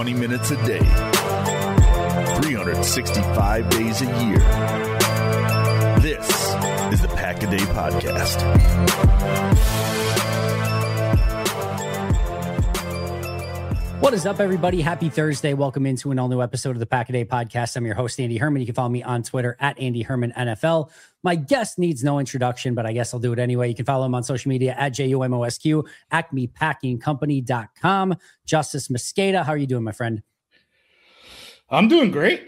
20 minutes a day, 365 days a year. This is the Pack a Day Podcast. What is up, everybody? Happy Thursday. Welcome into an all-new episode of the Pack a Day Podcast. I'm your host, Andy Herman. You can follow me on Twitter at Andy Herman NFL. My guest needs no introduction, but I guess I'll do it anyway. You can follow him on social media at JUMOSQ, acmepackingcompany.com. Justice Mosqueda, how are you doing, my friend? I'm doing great.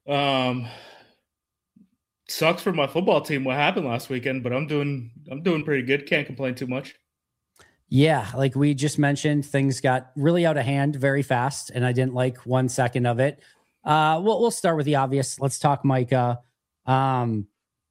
Sucks for my football team what happened last weekend, but I'm doing pretty good. Can't complain too much. Yeah, like we just mentioned, things got really out of hand very fast, and I didn't like 1 second of it. We'll start with the obvious. Let's talk Micah. Micah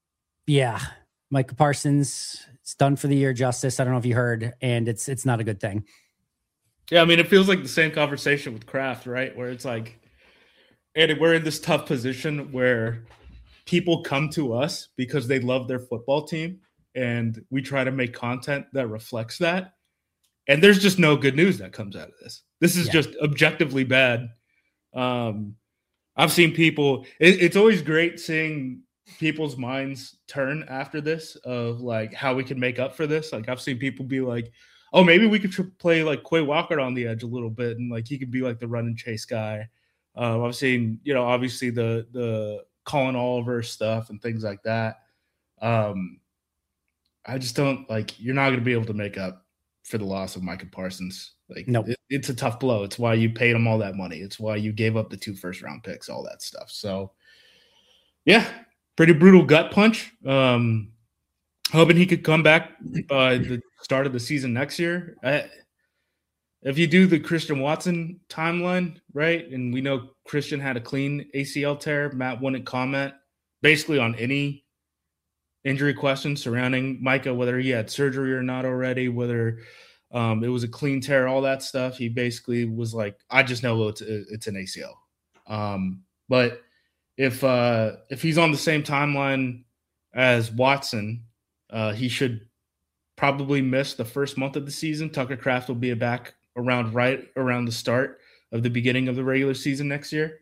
Parsons, it's done for the year, Justice. I don't know if you heard, and it's not a good thing. Yeah, I mean, it feels like the same conversation with Kraft, right? Where it's like, Andy, we're in this tough position where people come to us because they love their football team, and we try to make content that reflects that. And there's just no good news that comes out of this. This is just objectively bad. I've seen people, it's always great seeing people's minds turn after this of like how we can make up for this. Like I've seen people be like, oh, maybe we could play like Quay Walker on the edge a little bit. And like, he could be like the run and chase guy. I've seen, obviously the Colin Oliver stuff and things like that. I just don't you're not going to be able to make up for the loss of Micah Parsons. Nope. It's a tough blow. It's why you paid him all that money. It's why you gave up the 2 first-round picks, all that stuff. So, yeah, pretty brutal gut punch. Hoping he could come back by the start of the season next year. If you do the Christian Watson timeline, right, and we know Christian had a clean ACL tear, Matt wouldn't comment basically on any injury questions surrounding Micah, whether he had surgery or not already, whether it was a clean tear, all that stuff. He basically was like, I just know it's an ACL. But if he's on the same timeline as Watson, he should probably miss the first month of the season. Tucker Kraft will be back right around the start of the beginning of the regular season next year.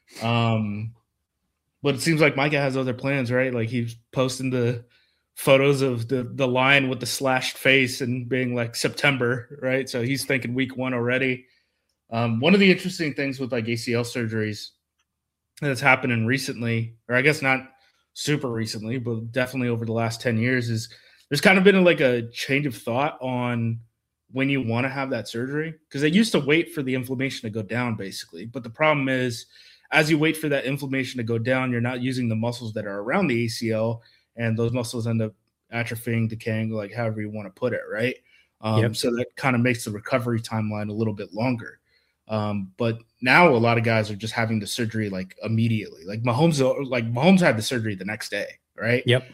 But it seems like Micah has other plans, right? Like he's posting the photos of the line with the slashed face and being like September, right? So he's thinking week 1 already. One of the interesting things with like ACL surgeries that's happening recently, or I guess not super recently, but definitely over the last 10 years is there's kind of been a change of thought on when you want to have that surgery. Because they used to wait for the inflammation to go down basically. But the problem is, as you wait for that inflammation to go down, you're not using the muscles that are around the ACL, and those muscles end up atrophying, decaying, like however you want to put it, right? So that kind of makes the recovery timeline a little bit longer. But now a lot of guys are just having the surgery like immediately. Like Mahomes had the surgery the next day, right? Yep.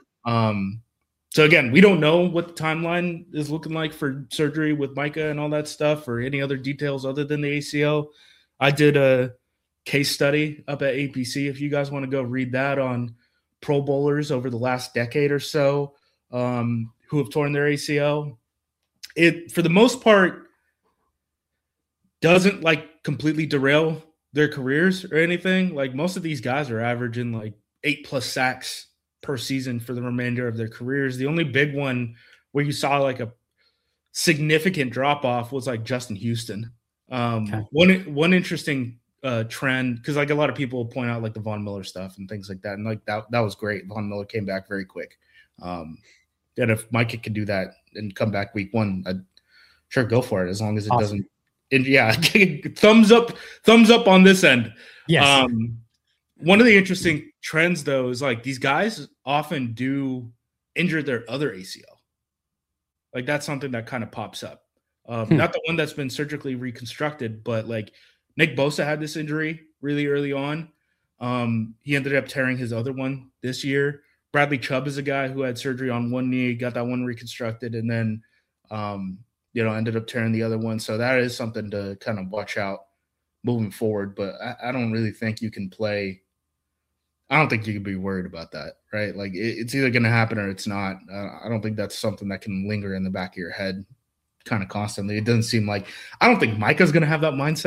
So again, we don't know what the timeline is looking like for surgery with Micah and all that stuff, or any other details other than the ACL. I did a case study up at APC if you guys want to go read that on Pro Bowlers over the last decade or so who have torn their ACL. It, for the most part, doesn't completely derail their careers or anything. Like most of these guys are averaging 8+ sacks per season for the remainder of their careers. The only big one where you saw a significant drop off was Justin Houston. Okay. One interesting trend, because a lot of people point out the Von Miller stuff and things like that, and that was great. Von Miller came back very quick. And if Micah could do that and come back week 1, I'd sure go for it, as long as it doesn't. And yeah, thumbs up on this end. Yes. One of the interesting trends though is these guys often do injure their other ACL. That's something that kind of pops up. Not the one that's been surgically reconstructed, but Nick Bosa had this injury really early on. He ended up tearing his other one this year. Bradley Chubb is a guy who had surgery on one knee, got that one reconstructed, and then, ended up tearing the other one. So that is something to kind of watch out moving forward. But I don't really think you can play. I don't think you can be worried about that, right? It's either going to happen or it's not. I don't think that's something that can linger in the back of your head kind of constantly. It doesn't seem I don't think Micah's going to have that mindset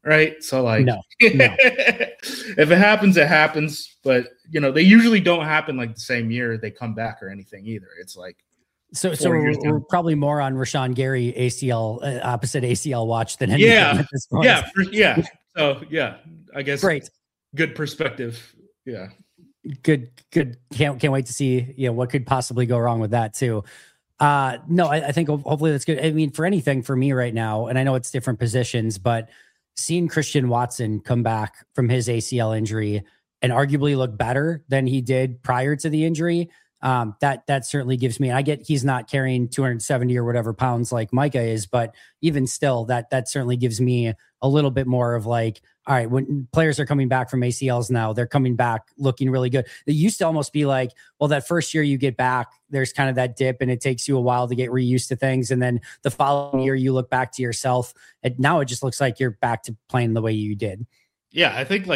right? So like, No. if it happens, it happens. But they usually don't happen like the same year they come back or anything either. It's like so we're probably more on Rashawn Gary ACL opposite ACL watch than anything at this point. Yeah. So yeah, I guess great, good perspective. Yeah, good. Can't wait to see what could possibly go wrong with that too. No, I think hopefully that's good. I mean, for anything for me right now, and I know it's different positions, but seeing Christian Watson come back from his ACL injury and arguably look better than he did prior to the injury, that certainly gives me, and I get he's not carrying 270 or whatever pounds like Micah is, but even still, that certainly gives me a little bit more of like, all right, when players are coming back from ACLs now, they're coming back looking really good. It used to almost be like, well, that first year you get back, there's kind of that dip and it takes you a while to get reused to things. And then the following year you look back to yourself, and now it just looks like you're back to playing the way you did. Yeah, I think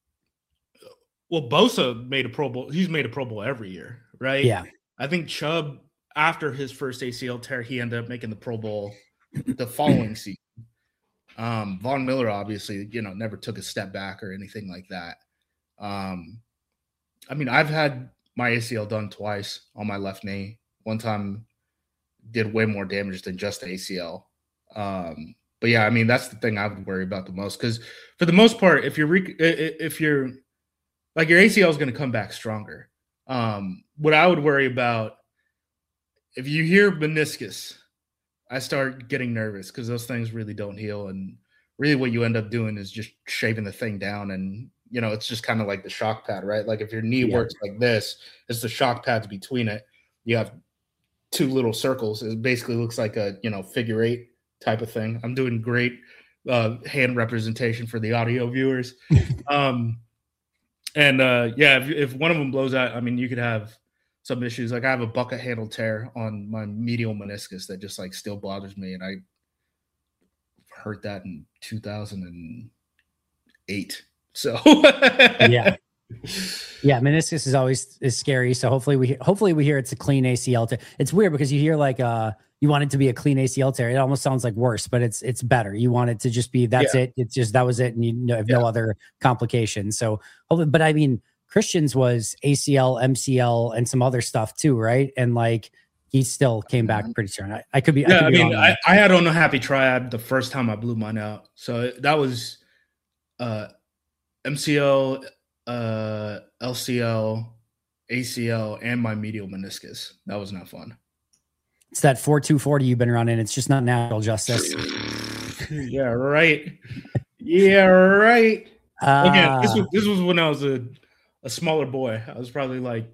Bosa made a Pro Bowl. He's made a Pro Bowl every year, right? Yeah. I think Chubb, after his first ACL tear, he ended up making the Pro Bowl the following season. Von Miller obviously, never took a step back or anything like that. I mean, I've had my ACL done twice on my left knee. One time did way more damage than just the ACL. But yeah, I mean, that's the thing I would worry about the most, because for the most part, if you're like, your ACL is going to come back stronger. What I would worry about, if you hear meniscus, I start getting nervous, because those things really don't heal. And really what you end up doing is just shaving the thing down. And, it's just kind of like the shock pad, right? Like if your knee works like this, it's the shock pads between it. You have two little circles. It basically looks like a, figure eight type of thing. I'm doing great hand representation for the audio viewers. If one of them blows out, I mean, you could have some issues. Like I have a bucket handle tear on my medial meniscus that just like still bothers me. And I hurt that in 2008. So yeah, meniscus is scary. So hopefully we hear it's a clean ACL tear. It's weird because you hear like you want it to be a clean ACL tear. It almost sounds like worse, but it's better. You want it to just be it. It's just that was it, and you have no other complications. So hopefully, but I mean, Christian's was ACL, MCL, and some other stuff too, right? And like he still came back pretty strong. I could be. Yeah, I had on a happy triad the first time I blew mine out. So that was MCL, LCL, ACL, and my medial meniscus. That was not fun. It's that 4-2-40 you've been running. It's just not natural justice. Yeah, right. Yeah, right. Again, this was when I was a smaller boy. I was probably like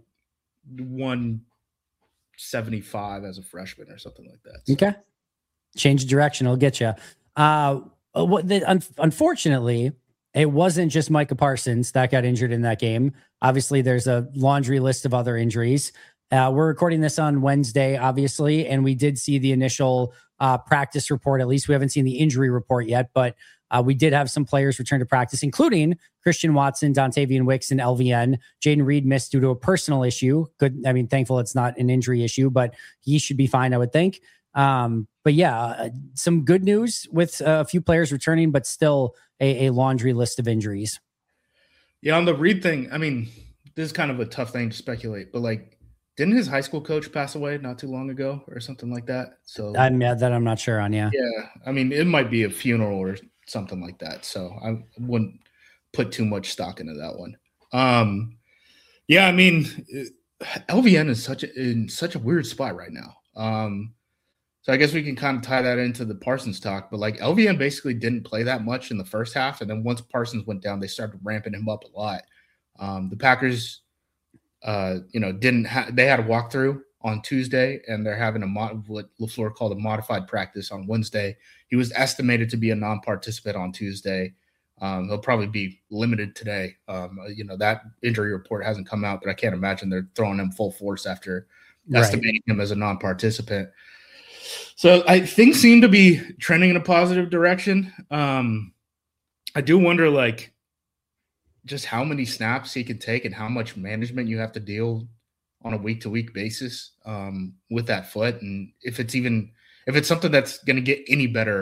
175 as a freshman or something like that. So. Okay. Change of direction. It'll get you. Unfortunately, it wasn't just Micah Parsons that got injured in that game. Obviously, there's a laundry list of other injuries. We're recording this on Wednesday, obviously, and we did see the initial practice report. At least we haven't seen the injury report yet, but we did have some players return to practice, including Christian Watson, Dontavian Wicks, and LVN. Jaden Reed missed due to a personal issue. Good. I mean, thankful it's not an injury issue, but he should be fine, I would think. But yeah, some good news with a few players returning, but still a laundry list of injuries. Yeah, on the Reed thing, I mean, this is kind of a tough thing to speculate, but like, didn't his high school coach pass away not too long ago or something like that? So I'm not sure on. Yeah. Yeah. I mean, it might be a funeral or something like that. So I wouldn't put too much stock into that one. Yeah, I mean, LVN is in such a weird spot right now. So I guess we can kind of tie that into the Parsons talk, but like LVN basically didn't play that much in the first half. And then once Parsons went down, they started ramping him up a lot. The Packers, they had a walkthrough on Tuesday, and they're having what LaFleur called a modified practice on Wednesday. He was estimated to be a non-participant on Tuesday. He'll probably be limited today. That injury report hasn't come out, but I can't imagine they're throwing him full force after estimating him as a non-participant. So things seem to be trending in a positive direction. I do wonder, like, just how many snaps he can take and how much management you have to deal on a week-to-week basis with that foot. And if it's something that's going to get any better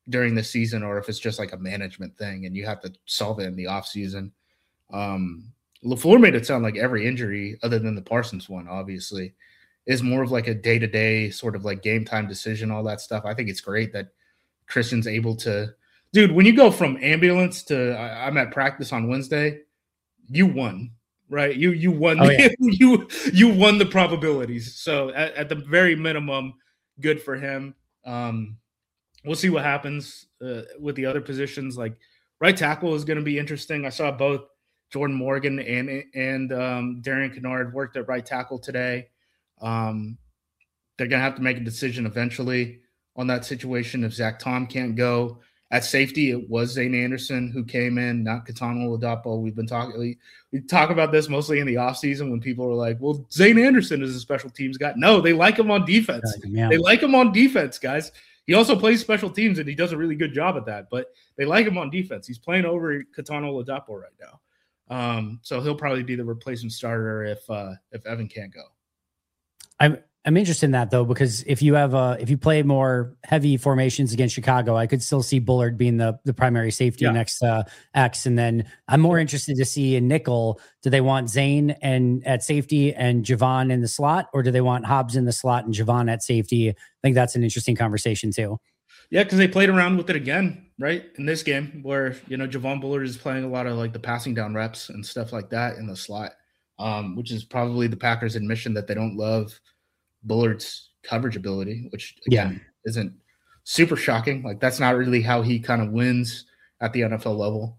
during the season or if it's just like a management thing and you have to solve it in the offseason. LaFleur made it sound like every injury other than the Parsons one, obviously, is more of like a day-to-day sort of like game time decision, all that stuff. I think it's great that Christian's able to – dude, when you go from ambulance to I'm at practice on Wednesday, you won, right? You won. Oh, yeah. you won the probabilities. So at the very minimum, good for him. We'll see what happens with the other positions. Like right tackle is going to be interesting. I saw both Jordan Morgan and Darian Kennard worked at right tackle today. They're going to have to make a decision eventually on that situation if Zach Tom can't go. At safety, it was Zane Anderson who came in, not Katana Oladapo. We talk about this mostly in the offseason when people are like, well, Zane Anderson is a special teams guy. No, they like him on defense. Yeah. They like him on defense, guys. He also plays special teams, and he does a really good job at that. But they like him on defense. He's playing over Katana Oladapo right now. So he'll probably be the replacement starter if Evan can't go. I'm interested in that though, because if you play more heavy formations against Chicago, I could still see Bullard being the primary safety next to X. And then I'm more interested to see in nickel, do they want Zane and at safety and Javon in the slot, or do they want Hobbs in the slot and Javon at safety? I think that's an interesting conversation too. Yeah, because they played around with it again, right? In this game where, Javon Bullard is playing a lot of like the passing down reps and stuff like that in the slot, which is probably the Packers' admission that they don't love Bullard's coverage ability, which again isn't super shocking. Like that's not really how he kind of wins at the NFL level.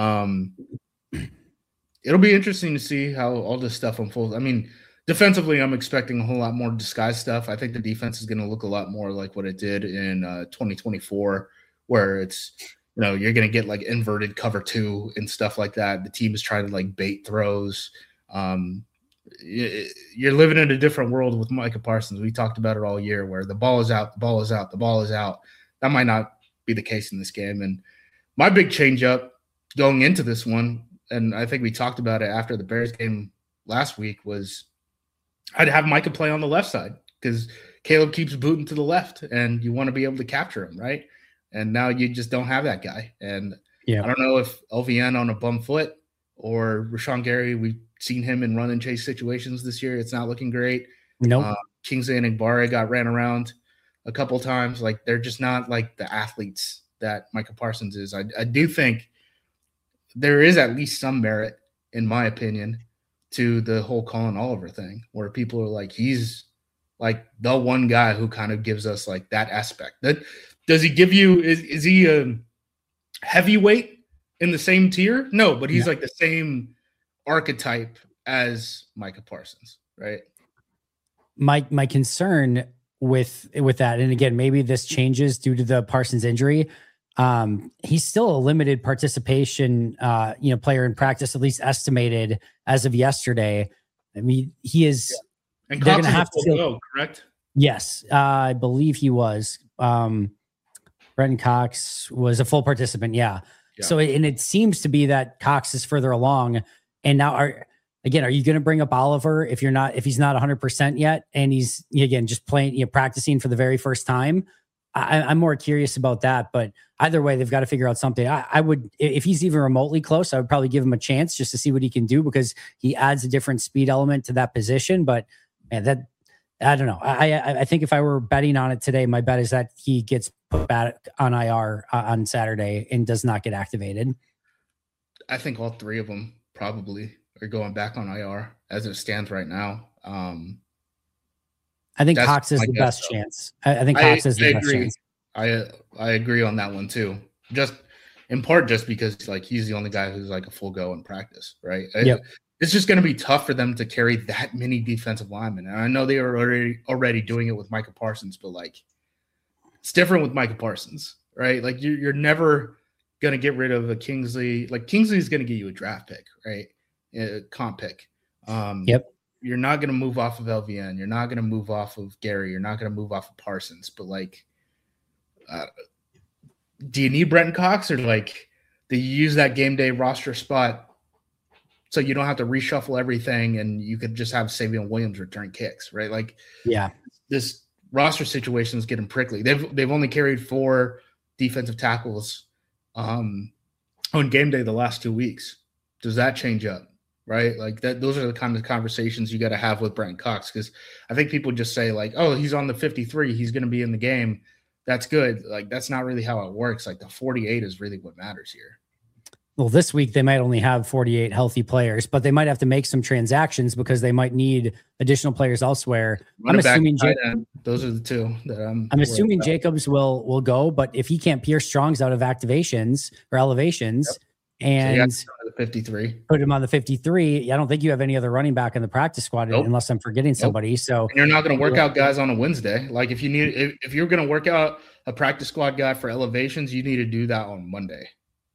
It'll be interesting to see how all this stuff unfolds. I mean, defensively, I'm expecting a whole lot more disguise stuff. I think the defense is going to look a lot more like what it did in 2024, where it's, you're going to get like inverted cover 2 and stuff like that. The team is trying to like bait throws. You're living in a different world with Micah Parsons. We talked about it all year where the ball is out, the ball is out, the ball is out. That might not be the case in this game. And my big change up going into this one, and I think we talked about it after the Bears game last week, was I'd have Micah play on the left side because Caleb keeps booting to the left and you want to be able to capture him, right? And now you just don't have that guy. And I don't know if LVN on a bum foot or Rashawn Gary, we've seen him in run and chase situations this year. It's not looking great. Nope. Kingsley and Igbare got ran around a couple times. Like they're just not like the athletes that Micah Parsons is. I do think there is at least some merit, in my opinion, to the whole Colin Oliver thing, where people are like, he's like the one guy who kind of gives us like that aspect. That does he give you? Is he a heavyweight in the same tier? No, but he's like the same archetype as Micah Parsons, right? My concern with that, and again, maybe this changes due to the Parsons injury. He's still a limited participation, player in practice, at least estimated as of yesterday. I mean, he is. And they're Cox going to have to go, correct? Yes, I believe he was. Brenton Cox was a full participant. Yeah. So, and it seems to be that Cox is further along. And now, are you going to bring up Oliver if he's not 100% yet, and he's again just playing, practicing for the very first time? I'm more curious about that, but either way, they've got to figure out something. I would, if he's even remotely close, I would probably give him a chance just to see what he can do, because he adds a different speed element to that position. But man, I don't know. I think if I were betting on it today, my bet is that he gets put back on IR on Saturday and does not get activated. I think all three of them probably are going back on IR as it stands right now. I think Cox is the best chance. I think Cox is the best chance. I agree on that one too. Just in part, just because like he's the only guy who's like a full go in practice, right? Yep. It's just going to be tough for them to carry that many defensive linemen. And I know they are already doing it with Micah Parsons, but like it's different with Micah Parsons, right? Like you're never going to get rid of a Kingsley. Like Kingsley is going to get you a draft pick, right? A comp pick. Yep. You're not going to move off of LVN. You're not going to move off of Gary. You're not going to move off of Parsons. But like, do you need Brenton Cox, or like, do you use that game day roster spot so you don't have to reshuffle everything and you could just have Savion Williams return kicks, right? Like, yeah, this roster situation is getting prickly. They've only carried 4 defensive tackles on game day the last 2 weeks. Does that change up? Right? Like that, those are the kind of conversations you got to have with Brent Cox. Cause I think people just say like, oh, he's on the 53. He's going to be in the game. That's good. Like, that's not really how it works. Like the 48 is really what matters here. Well, this week they might only have 48 healthy players, but they might have to make some transactions because they might need additional players elsewhere. I'm assuming those are the two that I'm assuming Jacobs will go, but if he can't pierce Strong's out of activations or elevations, and so the 53, put him on the 53. I don't think you have any other running back in the practice squad unless I'm forgetting somebody. So and you're not going to work out guys on a Wednesday. Like if you're going to work out a practice squad guy for elevations, you need to do that on Monday.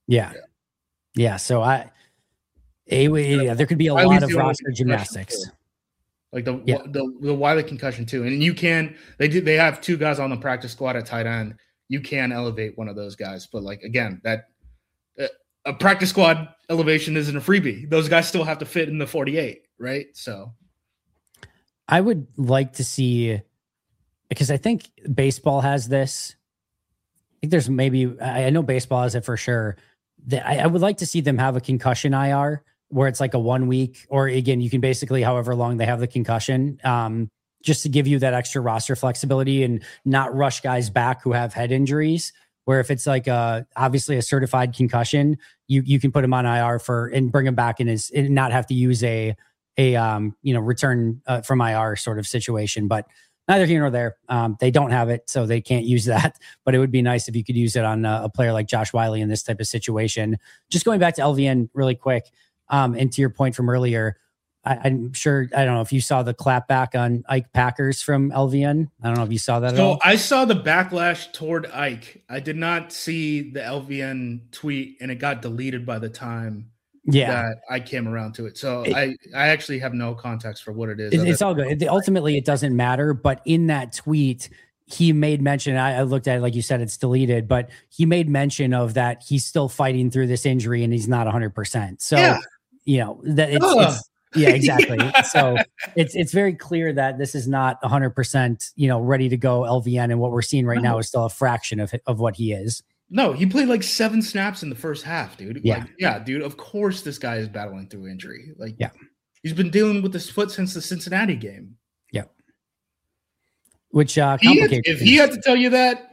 Yeah. So there could be a lot of roster gymnastics. Like the Wiley concussion too. And they have 2 guys on the practice squad at tight end. You can elevate one of those guys, but like, again, that a practice squad elevation isn't a freebie. Those guys still have to fit in the 48, right? So I would like to see, because I think baseball has this. I think there's I know baseball has it for sure. I would like to see them have a concussion IR where it's like a 1 week, or again, you can basically however long they have the concussion, just to give you that extra roster flexibility and not rush guys back who have head injuries. Where if it's like obviously a certified concussion, you can put him on IR and bring him back and not have to use a return from IR sort of situation. But neither here nor there. They don't have it, so they can't use that. But it would be nice if you could use it on a player like Josh Wiley in this type of situation. Just going back to LVN really quick, and to your point from earlier, I'm sure, I don't know if you saw the clapback on Ike Packers from LVN. I don't know if you saw that at all. I saw the backlash toward Ike. I did not see the LVN tweet, and it got deleted by the time that I came around to it. So I actually have no context for what it is. It's all good. Ultimately, it doesn't matter. But in that tweet, he made mention, I looked at it, like you said, it's deleted, but he made mention of that he's still fighting through this injury and he's not 100%. So, that it's yeah, exactly. So it's very clear that this is not 100%, ready to go LVN. And what we're seeing right now is still a fraction of what he is. No, he played like 7 snaps in the first half, dude. Dude, of course this guy is battling through injury. He's been dealing with this foot since the Cincinnati game. Yeah. Which complicates if he had to tell you that,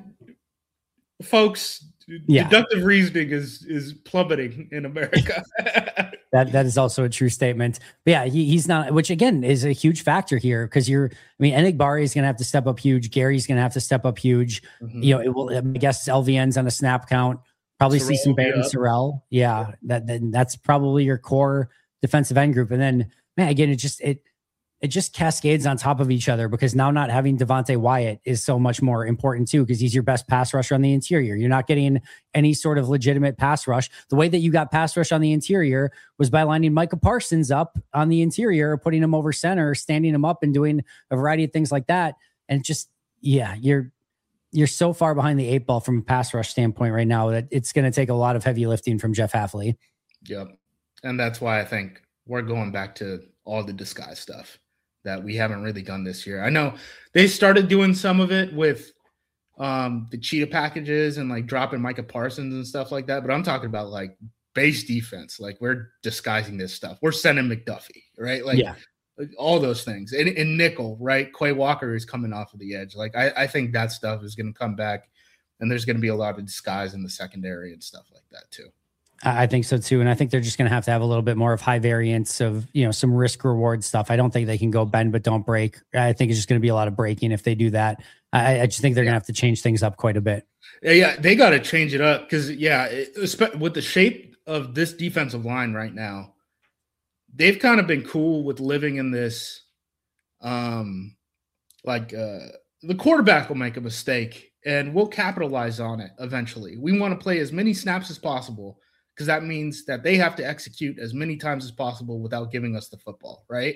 folks, deductive reasoning is plummeting in America. That is also a true statement. But yeah, he's not, which again is a huge factor here because Enigbari is going to have to step up huge. Gary's going to have to step up huge. Mm-hmm. It will. I guess LVN's on a snap count. Probably see some Barry Sorrell. Yeah, that's probably your core defensive end group. And then, man, again, it just cascades on top of each other because now not having Devonte Wyatt is so much more important too, because he's your best pass rusher on the interior. You're not getting any sort of legitimate pass rush. The way that you got pass rush on the interior was by lining Micah Parsons up on the interior, putting him over center, standing him up and doing a variety of things like that. And you're so far behind the 8 ball from a pass rush standpoint right now that it's going to take a lot of heavy lifting from Jeff Hafley. Yep. And that's why I think we're going back to all the disguise stuff that we haven't really done this year. I know they started doing some of it with the cheetah packages and like dropping Micah Parsons and stuff like that. But I'm talking about like base defense. Like we're disguising this stuff. We're sending McDuffie, right? Like all those things. And nickel, right? Quay Walker is coming off of the edge. Like I think that stuff is going to come back, and there's going to be a lot of disguise in the secondary and stuff like that too. I think so too. And I think they're just going to have a little bit more of high variance of, some risk reward stuff. I don't think they can go bend, but don't break. I think it's just going to be a lot of breaking if they do that. I just think they're going to have to change things up quite a bit. Yeah. They got to change it up because with the shape of this defensive line right now, they've kind of been cool with living in this, the quarterback will make a mistake and we'll capitalize on it eventually. We want to play as many snaps as possible, because that means that they have to execute as many times as possible without giving us the football, right?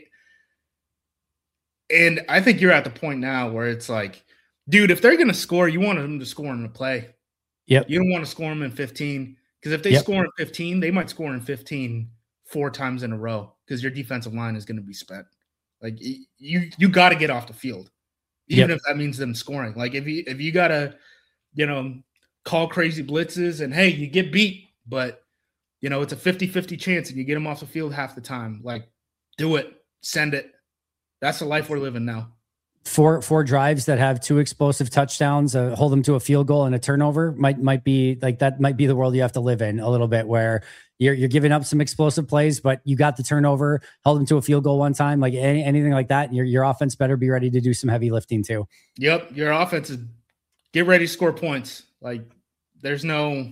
And I think you're at the point now where it's like, dude, if they're going to score, you want them to score in the play. Yep. You don't want to score them in 15, because if they score in 15, they might score in 15 4 times in a row because your defensive line is going to be spent. Like you got to get off the field, even if that means them scoring. Like if you got to, call crazy blitzes, and hey, you get beat, but it's a 50-50 chance and you get them off the field half the time. Like, do it, send it. That's the life we're living now. Four drives that have 2 explosive touchdowns, hold them to a field goal and a turnover might be like, that might be the world you have to live in a little bit, where you're giving up some explosive plays, but you got the turnover, held them to a field goal one time, like anything like that. Your offense better be ready to do some heavy lifting too. Yep. Your offense is get ready to score points. Like there's no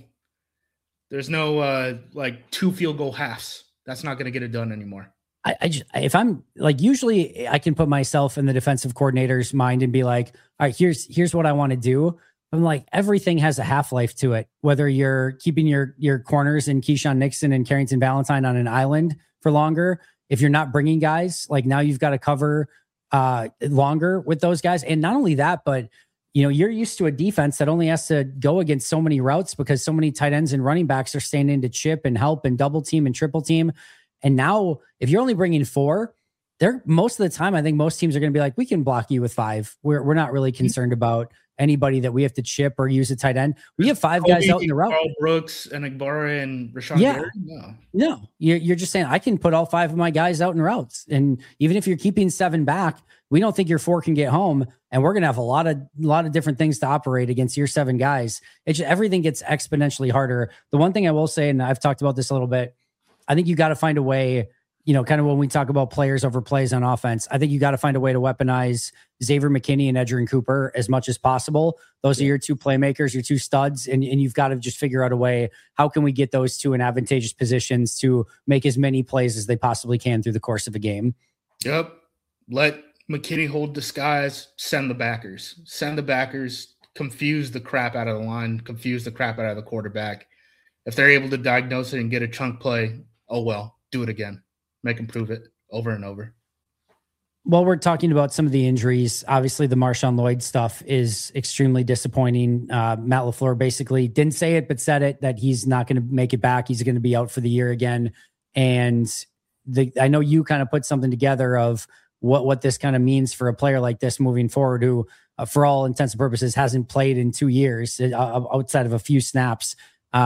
like 2 field goal halves. That's not going to get it done anymore. If I'm like, usually I can put myself in the defensive coordinator's mind and be like, all right, here's what I want to do. I'm like, everything has a half-life to it. Whether you're keeping your corners and Keyshawn Nixon and Carrington Valentine on an island for longer, if you're not bringing guys, like now you've got to cover longer with those guys. And not only that, but you're used to a defense that only has to go against so many routes because so many tight ends and running backs are staying in to chip and help and double team and triple team. And now if you're only bringing 4, most of the time, I think most teams are going to be like, we can block you with 5. We're not really concerned about anybody that we have to chip or use a tight end. We have 5 guys out in the route. Carl Brooks and Igbara and Rashawn Gary? No. You're just saying I can put all 5 of my guys out in routes. And even if you're keeping 7 back, we don't think your 4 can get home. And we're going to have a lot of different things to operate against your 7 guys. Everything gets exponentially harder. The one thing I will say, and I've talked about this a little bit, I think you got to find a way, kind of when we talk about players over plays on offense, I think you got to find a way to weaponize Xavier McKinney and Edgerrin Cooper as much as possible. Those are your 2 playmakers, your 2 studs, and you've got to just figure out a way, how can we get those 2 in advantageous positions to make as many plays as they possibly can through the course of a game? Yep. Let McKinney hold disguise, send the backers, confuse the crap out of the line, confuse the crap out of the quarterback. If they're able to diagnose it and get a chunk play, oh well, do it again. Make them prove it over and over. Well, we're talking about some of the injuries. Obviously, the Marshawn Lloyd stuff is extremely disappointing. Matt LaFleur basically didn't say it, but said it, that he's not going to make it back. He's going to be out for the year again. And I know you kind of put something together of what this kind of means for a player like this moving forward, who, for all intents and purposes, hasn't played in 2 years outside of a few snaps.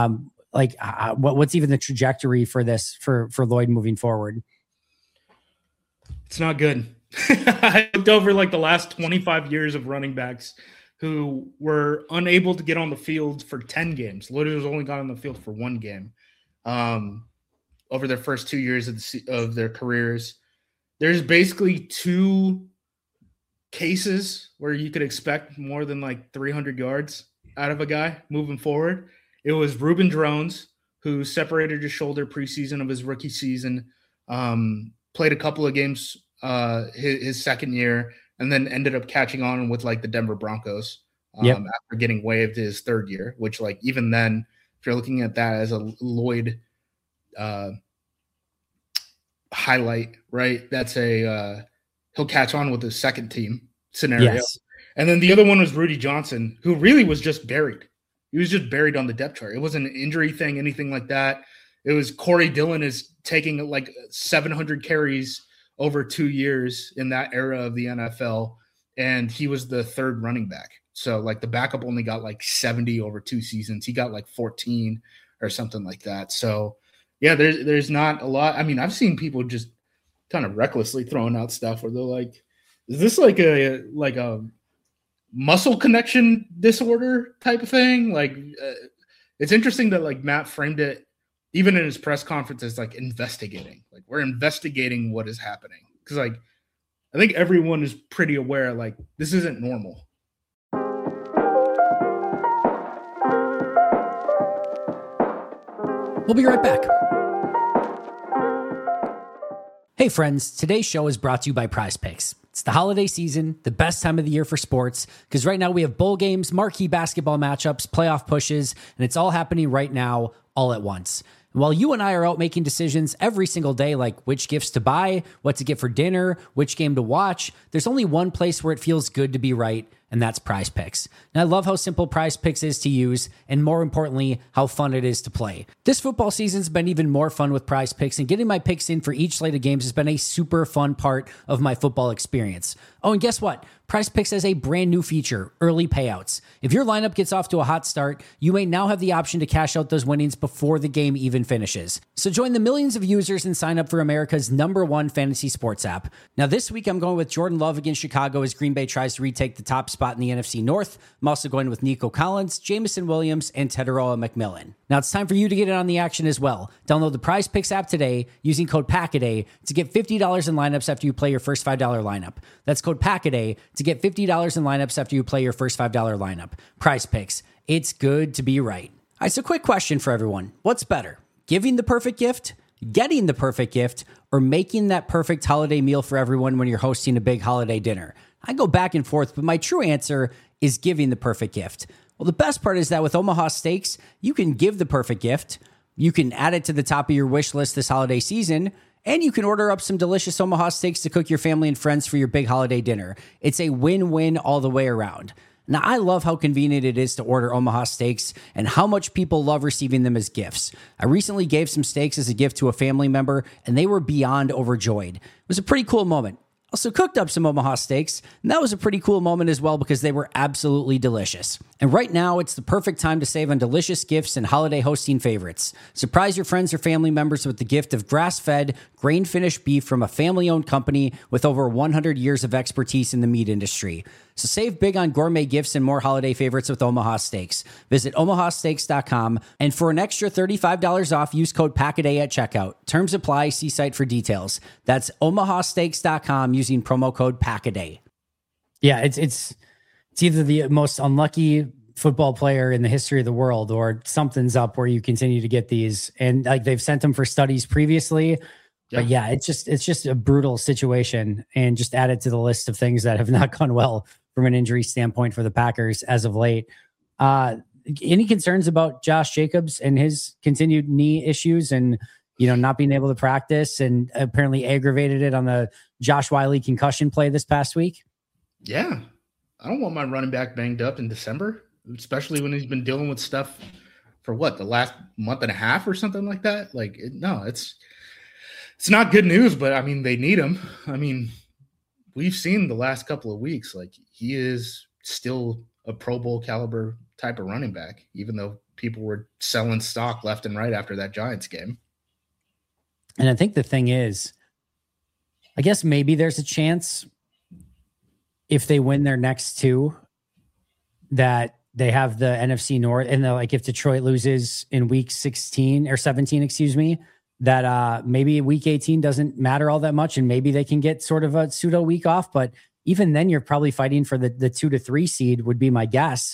What's even the trajectory for this for Lloyd moving forward? It's not good. I looked over like the last 25 years of running backs who were unable to get on the field for 10 games. Lloyd has only got on the field for 1 game over their first 2 years of their careers. There's basically 2 cases where you could expect more than like 300 yards out of a guy moving forward. It was Reuben Drones, who separated his shoulder preseason of his rookie season, played a couple of games his second year, and then ended up catching on with like the Denver Broncos after getting waived his 3rd year, which like even then, if you're looking at that as a Lloyd highlight, right? That's he'll catch on with his second team scenario. Yes. And then the other one was Rudy Johnson, who really was just buried. He was just buried on the depth chart. It wasn't an injury thing, anything like that. It was Corey Dillon is taking like 700 carries over 2 years in that era of the NFL. And he was the 3rd running back. So like the backup only got like 70 over 2 seasons. He got like 14 or something like that. So yeah, there's not a lot. I mean, I've seen people just kind of recklessly throwing out stuff where they're like, is this like a muscle connection disorder type of thing? Like it's interesting that like Matt framed it even in his press conference as like investigating, like we're investigating what is happening. Cause like, I think everyone is pretty aware, like this isn't normal. We'll be right back. Hey friends, today's show is brought to you by Prize Picks. It's the holiday season, the best time of the year for sports, because right now we have bowl games, marquee basketball matchups, playoff pushes, and it's all happening right now, all at once. While you and I are out making decisions every single day, like which gifts to buy, what to get for dinner, which game to watch, there's only one place where it feels good to be right, and that's Prize Picks. And I love how simple Prize Picks is to use, and more importantly, how fun it is to play. This football season's been even more fun with Prize Picks, and getting my picks in for each slate of games has been a super fun part of my football experience. Oh, and guess what? Prize Picks has a brand new feature, early payouts. If your lineup gets off to a hot start, you may now have the option to cash out those winnings before the game even finishes. So join the millions of users and sign up for America's #1 fantasy sports app. Now this week I'm going with Jordan Love against Chicago as Green Bay tries to retake the top spot in the NFC North. I'm also going with Nico Collins, Jameson Williams, and Teteroa McMillan. Now it's time for you to get in on the action as well. Download the Prize Picks app today using code PACKADAY to get $50 in lineups after you play your first $5 lineup. That's code PACKADAY to get $50 in lineups after you play your first $5 lineup. Prize Picks. It's good to be right. All right, so quick question for everyone. What's better, giving the perfect gift, getting the perfect gift, or making that perfect holiday meal for everyone when you're hosting a big holiday dinner? I go back and forth, but my true answer is giving the perfect gift. Well, the best part is that with Omaha Steaks, you can give the perfect gift, you can add it to the top of your wish list this holiday season, and you can order up some delicious Omaha Steaks to cook your family and friends for your big holiday dinner. It's a win-win all the way around. Now, I love how convenient it is to order Omaha Steaks and how much people love receiving them as gifts. I recently gave some steaks as a gift to a family member, and they were beyond overjoyed. It was a pretty cool moment. Also cooked up some Omaha Steaks, and that was a pretty cool moment as well because they were absolutely delicious. And right now, it's the perfect time to save on delicious gifts and holiday hosting favorites. Surprise your friends or family members with the gift of grass-fed, grain-finished beef from a family-owned company with over 100 years of expertise in the meat industry. So save big on gourmet gifts and more holiday favorites with Omaha Steaks. Visit omahasteaks.com, and for an extra $35 off, use code PACKADAY at checkout. Terms apply. See site for details. That's omahasteaks.com using promo code PACKADAY. Yeah, it's either the most unlucky football player in the history of the world or something's up where you continue to get these. And like they've sent them for studies previously. Yeah. But yeah, it's just a brutal situation, and just added to the list of things that have not gone well from an injury standpoint for the Packers as of late. Any concerns about Josh Jacobs and his continued knee issues and, not being able to practice, and apparently aggravated it on the Josh Wiley concussion play this past week? Yeah. I don't want my running back banged up in December, especially when he's been dealing with stuff for the last month and a half or something like that. It's not good news, but I mean, they need him. I mean, we've seen the last couple of weeks, he is still a Pro Bowl caliber type of running back, even though people were selling stock left and right after that Giants game. And I think the thing is, I guess maybe there's a chance if they win their next two that they have the NFC North, and if Detroit loses in week 16 or 17, that maybe week 18 doesn't matter all that much, and maybe they can get sort of a pseudo week off. But even then, you're probably fighting for the 2 to 3 seed would be my guess.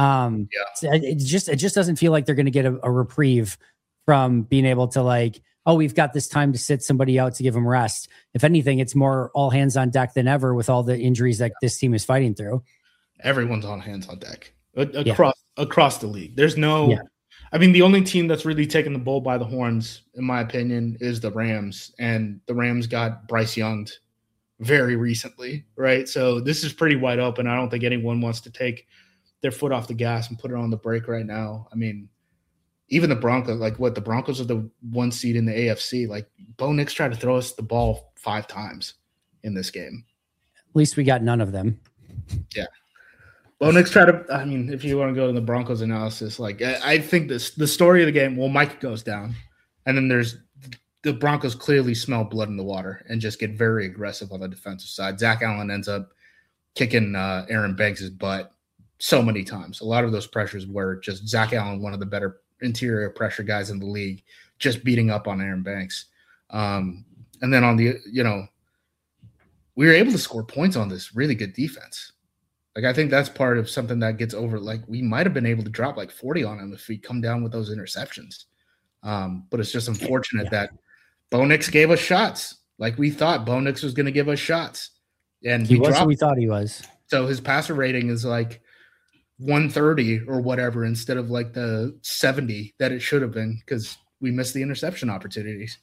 It just doesn't feel like they're going to get a reprieve from being able to we've got this time to sit somebody out to give them rest. If anything, it's more all hands on deck than ever with all the injuries that this team is fighting through. Everyone's on hands on deck across the league. There's no. Yeah. I mean, the only team that's really taken the bull by the horns, in my opinion, is the Rams. And the Rams got Bryce Young very recently, right? So this is pretty wide open. I don't think anyone wants to take their foot off the gas and put it on the brake right now. I mean, even the Broncos, the Broncos are the 1 seed in the AFC. Bo Nix tried to throw us the ball 5 times in this game. At least we got none of them. Yeah. Well, Nick's if you want to go to the Broncos analysis, I think the story of the game, Mike goes down, and then there's the Broncos clearly smell blood in the water and just get very aggressive on the defensive side. Zach Allen ends up kicking Aaron Banks' butt so many times. A lot of those pressures were just Zach Allen, one of the better interior pressure guys in the league, just beating up on Aaron Banks. And then on the, we were able to score points on this really good defense. I think that's part of something that gets over. We might have been able to drop 40 on him if we come down with those interceptions. But it's just unfortunate that Bo Nix gave us shots. We thought Bo Nix was going to give us shots. And he was who we thought he was. So his passer rating is 130 or whatever instead of the 70 that it should have been, because we missed the interception opportunities.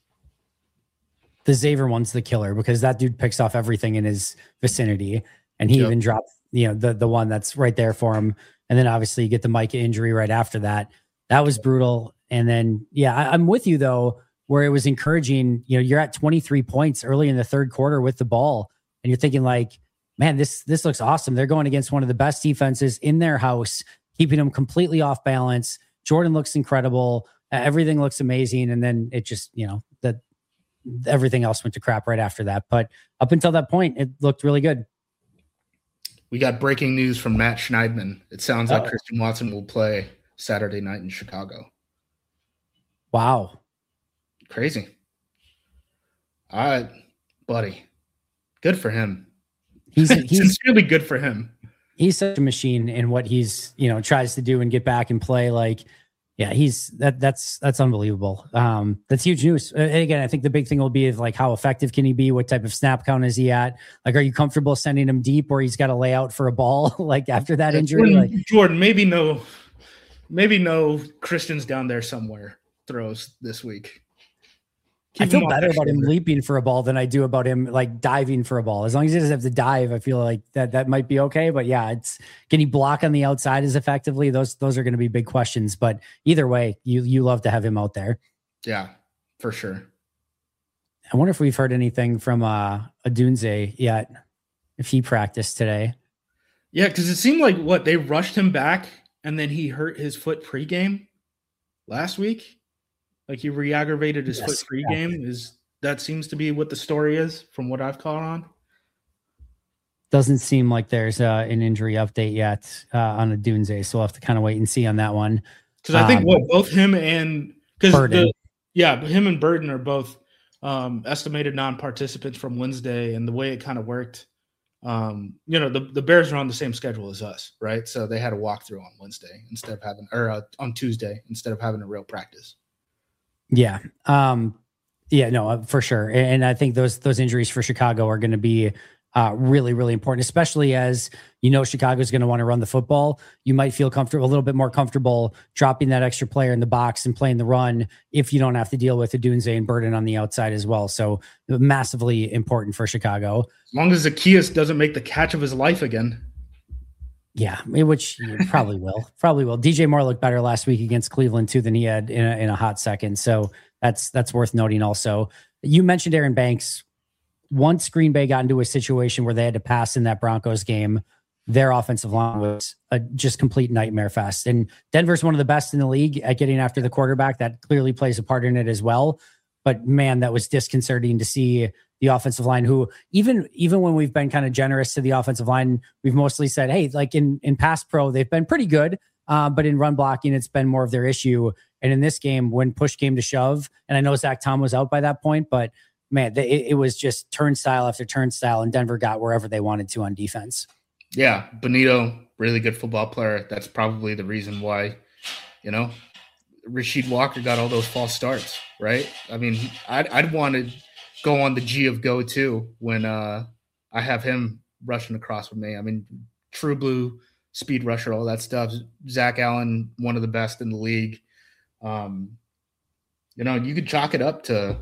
The Xavier one's the killer because that dude picks off everything in his vicinity, and he even dropped, the one that's right there for him. And then obviously you get the Micah injury right after that. That was brutal. And then, I'm with you though, where it was encouraging. You're at 23 points early in the third quarter with the ball, and you're thinking like, man, this looks awesome. They're going against one of the best defenses in their house, keeping them completely off balance. Jordan looks incredible. Everything looks amazing. And then it just, that everything else went to crap right after that. But up until that point, it looked really good. We got breaking news from Matt Schneidman. It sounds like Christian Watson will play Saturday night in Chicago. Wow. Crazy. All right, buddy. Good for him. He's sincerely good for him. He's such a machine in what he's, tries to do and get back and play. Like, that's unbelievable. That's huge news. Again, I think the big thing will be like, how effective can he be? What type of snap count is he at? Like, are you comfortable sending him deep where he's got to lay out for a ball like after that injury? Jordan, maybe no Christian's down there somewhere throws this week. I feel better about him leaping for a ball than I do about him like diving for a ball. As long as he doesn't have to dive, I feel like that might be okay. But can he block on the outside as effectively? Those are going to be big questions. But either way, you love to have him out there. Yeah, for sure. I wonder if we've heard anything from Odunze yet, if he practiced today. Yeah, because it seemed like they rushed him back and then he hurt his foot pregame last week. Like he re-aggravated his foot pregame. That seems to be what the story is from what I've caught on. Doesn't seem like there's an injury update yet on Odunze, so we'll have to kind of wait and see on that one. Because I think both him and him and Burden are both estimated non-participants from Wednesday, and the way it kind of worked, the Bears are on the same schedule as us, right? So they had a walkthrough on Wednesday on Tuesday instead of having a real practice. Yeah. For sure. And I think those injuries for Chicago are going to be really, really important, especially as Chicago is going to want to run the football. You might feel a little bit more comfortable dropping that extra player in the box and playing the run if you don't have to deal with Odunze and Burden on the outside as well. So massively important for Chicago. As long as Zacchaeus doesn't make the catch of his life again. Yeah, which probably will. DJ Moore looked better last week against Cleveland too than he had in a hot second. So that's worth noting also. You mentioned Aaron Banks. Once Green Bay got into a situation where they had to pass in that Broncos game, their offensive line was a just complete nightmare fest. And Denver's one of the best in the league at getting after the quarterback. That clearly plays a part in it as well. But man, that was disconcerting to see the offensive line, who even when we've been kind of generous to the offensive line, we've mostly said, hey, like in pass pro, they've been pretty good. But in run blocking, it's been more of their issue. And in this game, when push came to shove, and I know Zach Tom was out by that point, but man, it was just turnstile after turnstile, and Denver got wherever they wanted to on defense. Yeah, Bonito, really good football player. That's probably the reason why, Rasheed Walker got all those false starts, right? I mean, I'd want to go on the G of go too when I have him rushing across with me. I mean, true blue, speed rusher, all that stuff. Zach Allen, one of the best in the league. You could chalk it up to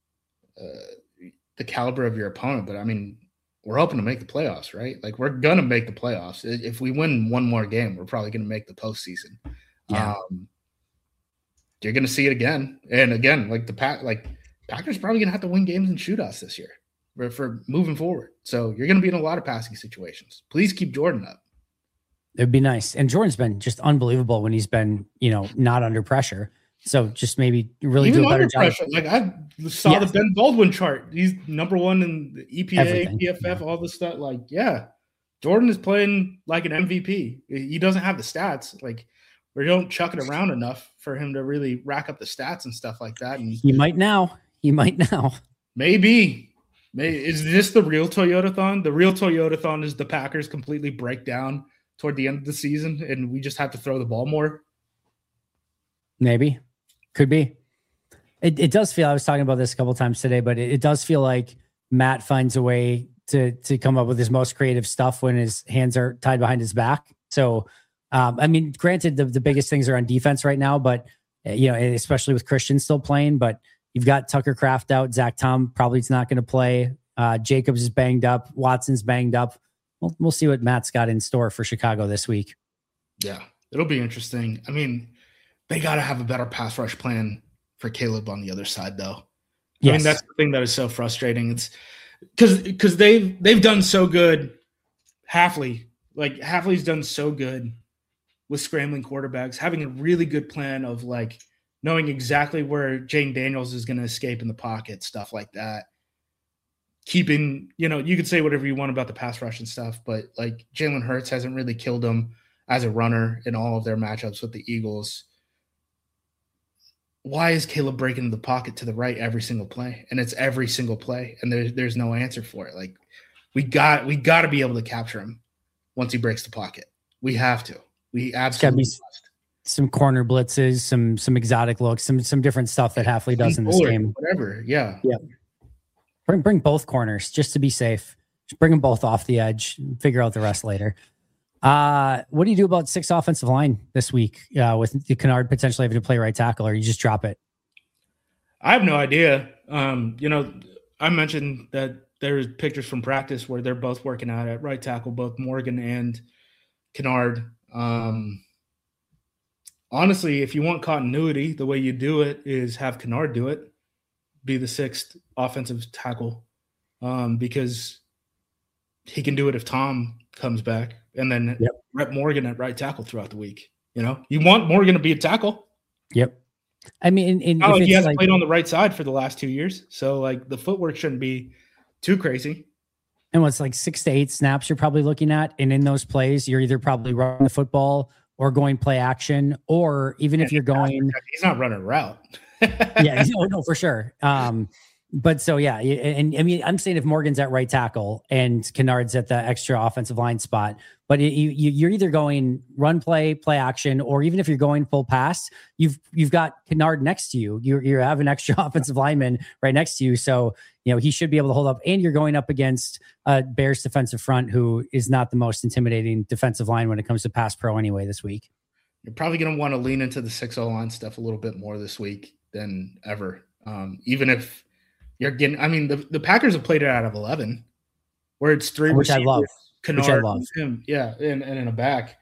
the caliber of your opponent, but I mean, we're hoping to make the playoffs, right? Like, we're going to make the playoffs. If we win one more game, we're probably going to make the postseason. Yeah. You're going to see it again. And again, Packers probably going to have to win games in shootouts this year for moving forward. So you're going to be in a lot of passing situations. Please keep Jordan up. It'd be nice. And Jordan's been just unbelievable when he's been, not under pressure. So just maybe really even do a better job. Pressure. Like, I saw the Ben Baldwin chart. He's number one in the EPA, PFF, all this stuff. Like, yeah, Jordan is playing like an MVP. He doesn't have the stats. Like, we don't chuck it around enough for him to really rack up the stats and stuff like that. And he might now. Maybe. Is this the real Toyotathon? The real Toyotathon is the Packers completely break down toward the end of the season, and we just have to throw the ball more. Maybe. Could be. It does feel, I was talking about this a couple of times today, but it does feel like Matt finds a way to come up with his most creative stuff when his hands are tied behind his back. So, granted, the biggest things are on defense right now, but especially with Christian still playing. But you've got Tucker Kraft out. Zach Tom probably is not going to play. Jacobs is banged up. Watson's banged up. We'll see what Matt's got in store for Chicago this week. Yeah, it'll be interesting. I mean, they got to have a better pass rush plan for Caleb on the other side, though. Yes. I mean, that's the thing that is so frustrating. It's because they've done so good. Hafley's done so good with scrambling quarterbacks, having a really good plan of like knowing exactly where Jane Daniels is going to escape in the pocket, stuff like that. Keeping, you could say whatever you want about the pass rush and stuff, but like Jalen Hurts hasn't really killed them as a runner in all of their matchups with the Eagles. Why is Caleb breaking into the pocket to the right every single play? And it's every single play, and there's no answer for it. Like we got to be able to capture him once he breaks the pocket. We have to. We absolutely must. Some corner blitzes, some exotic looks, some different stuff that Hafley does in this game. Whatever, yeah. Bring both corners just to be safe. Just bring them both off the edge. Figure out the rest later. What do you do about 6 offensive line this week with Kennard potentially having to play right tackle, or you just drop it? I have no idea. I mentioned that there's pictures from practice where they're both working out at right tackle, both Morgan and Kennard. Honestly, if you want continuity, the way you do it is have Kennard do it, be the 6th offensive tackle, because he can do it if Tom comes back, and then rep Morgan at right tackle throughout the week. You want Morgan to be a tackle. Yep. I mean, he hasn't played on the right side for the last 2 years, so like the footwork shouldn't be too crazy. And what's like 6 to 8 snaps you're probably looking at, and in those plays, you're either probably running the football or going play action, or even if you're going, he's not running a route. No, for sure. But so, yeah. And I mean, I'm saying if Morgan's at right tackle and Kennard's at the extra offensive line spot, but you're either going run play action, or even if you're going full pass, you've got Kennard next to you. You have an extra offensive lineman right next to you. So, he should be able to hold up, and you're going up against Bears defensive front, who is not the most intimidating defensive line when it comes to pass pro anyway this week. You're probably going to want to lean into the 6-0 line stuff a little bit more this week than ever. Even if you're getting, I mean, the Packers have played it out of 11, where it's 3 which receivers, I love. Kennard, him, and in a back.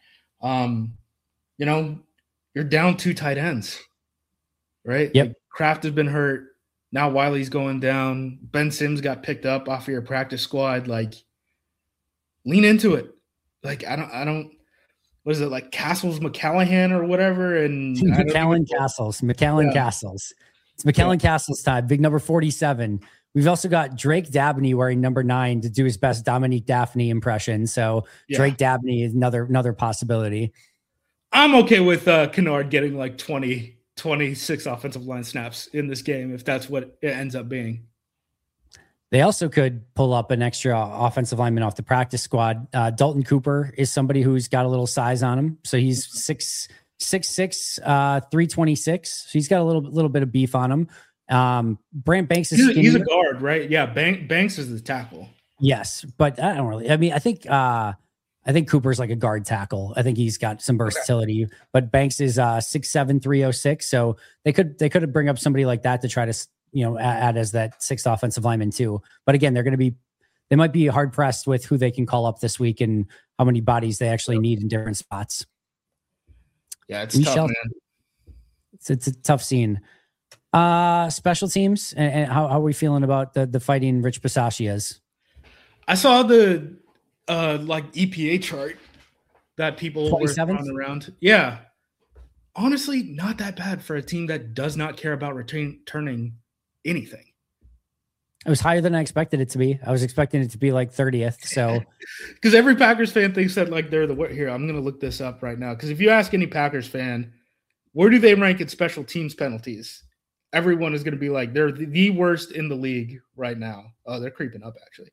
You're down 2 tight ends, right? Yep. Like, Kraft has been hurt. Now Wiley's going down. Ben Sims got picked up off of your practice squad. Like, lean into it. Like, I don't. What is it, like Castles McCallahan or whatever? And McCallan Castles. It's McCallan Castles time. Big number 47. We've also got Drake Dabney wearing number 9 to do his best Dominique Daphne impression. So Drake Dabney is another possibility. I'm okay with Kennard getting like 26 offensive line snaps in this game if that's what it ends up being. They also could pull up an extra offensive lineman off the practice squad. Dalton Cooper is somebody who's got a little size on him. So he's 6'6", 326. So he's got a little bit of beef on him. Brant Banks is he's a guard, right? Yeah, Banks is the tackle. Yes, but I don't really. I mean, I think Cooper's like a guard tackle. I think he's got some versatility. Okay. But Banks is 6'7", 306. So they could bring up somebody like that to try to add as that 6th offensive lineman too. But again, they might be hard pressed with who they can call up this week and how many bodies they actually need in different spots. Yeah, it's tough, man. It's a tough scene. Special teams, and how are we feeling about the fighting Rich Bisaccias? I saw the EPA chart that people were throwing around. Yeah. Honestly, not that bad for a team that does not care about returning anything. It was higher than I expected it to be. I was expecting it to be like 30th. So, because every Packers fan thinks that like they're here. I'm going to look this up right now. Because if you ask any Packers fan, where do they rank at special teams penalties? Everyone is going to be like they're the worst in the league right now. Oh, they're creeping up actually.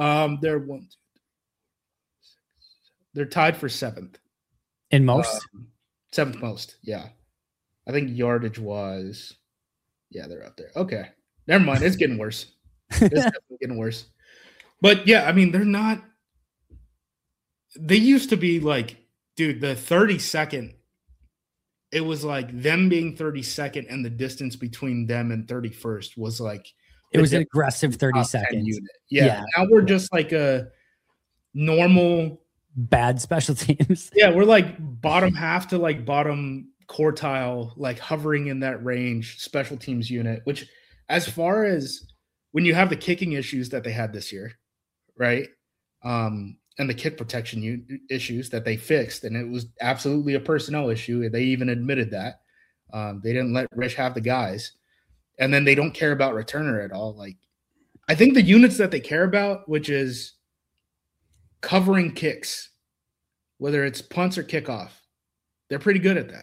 They're tied for 7th in most. 7th most, yeah. I think yardage was, they're up there. Okay, never mind. It's getting worse. It's definitely getting worse. But yeah, I mean, they're not. They used to be like, dude, the 32nd it was like them being 32nd and the distance between them and 31st was like it was an aggressive 30 seconds unit. Yeah. Now we're just like a normal bad special teams. Yeah, we're like bottom half to like bottom quartile, like hovering in that range special teams unit, which as far as when you have the kicking issues that they had this year, right? And the kick protection issues that they fixed, and it was absolutely a personnel issue. They even admitted that. They didn't let Rich have the guys. And then they don't care about returner at all. Like, I think the units that they care about, which is covering kicks, whether it's punts or kickoff, they're pretty good at that.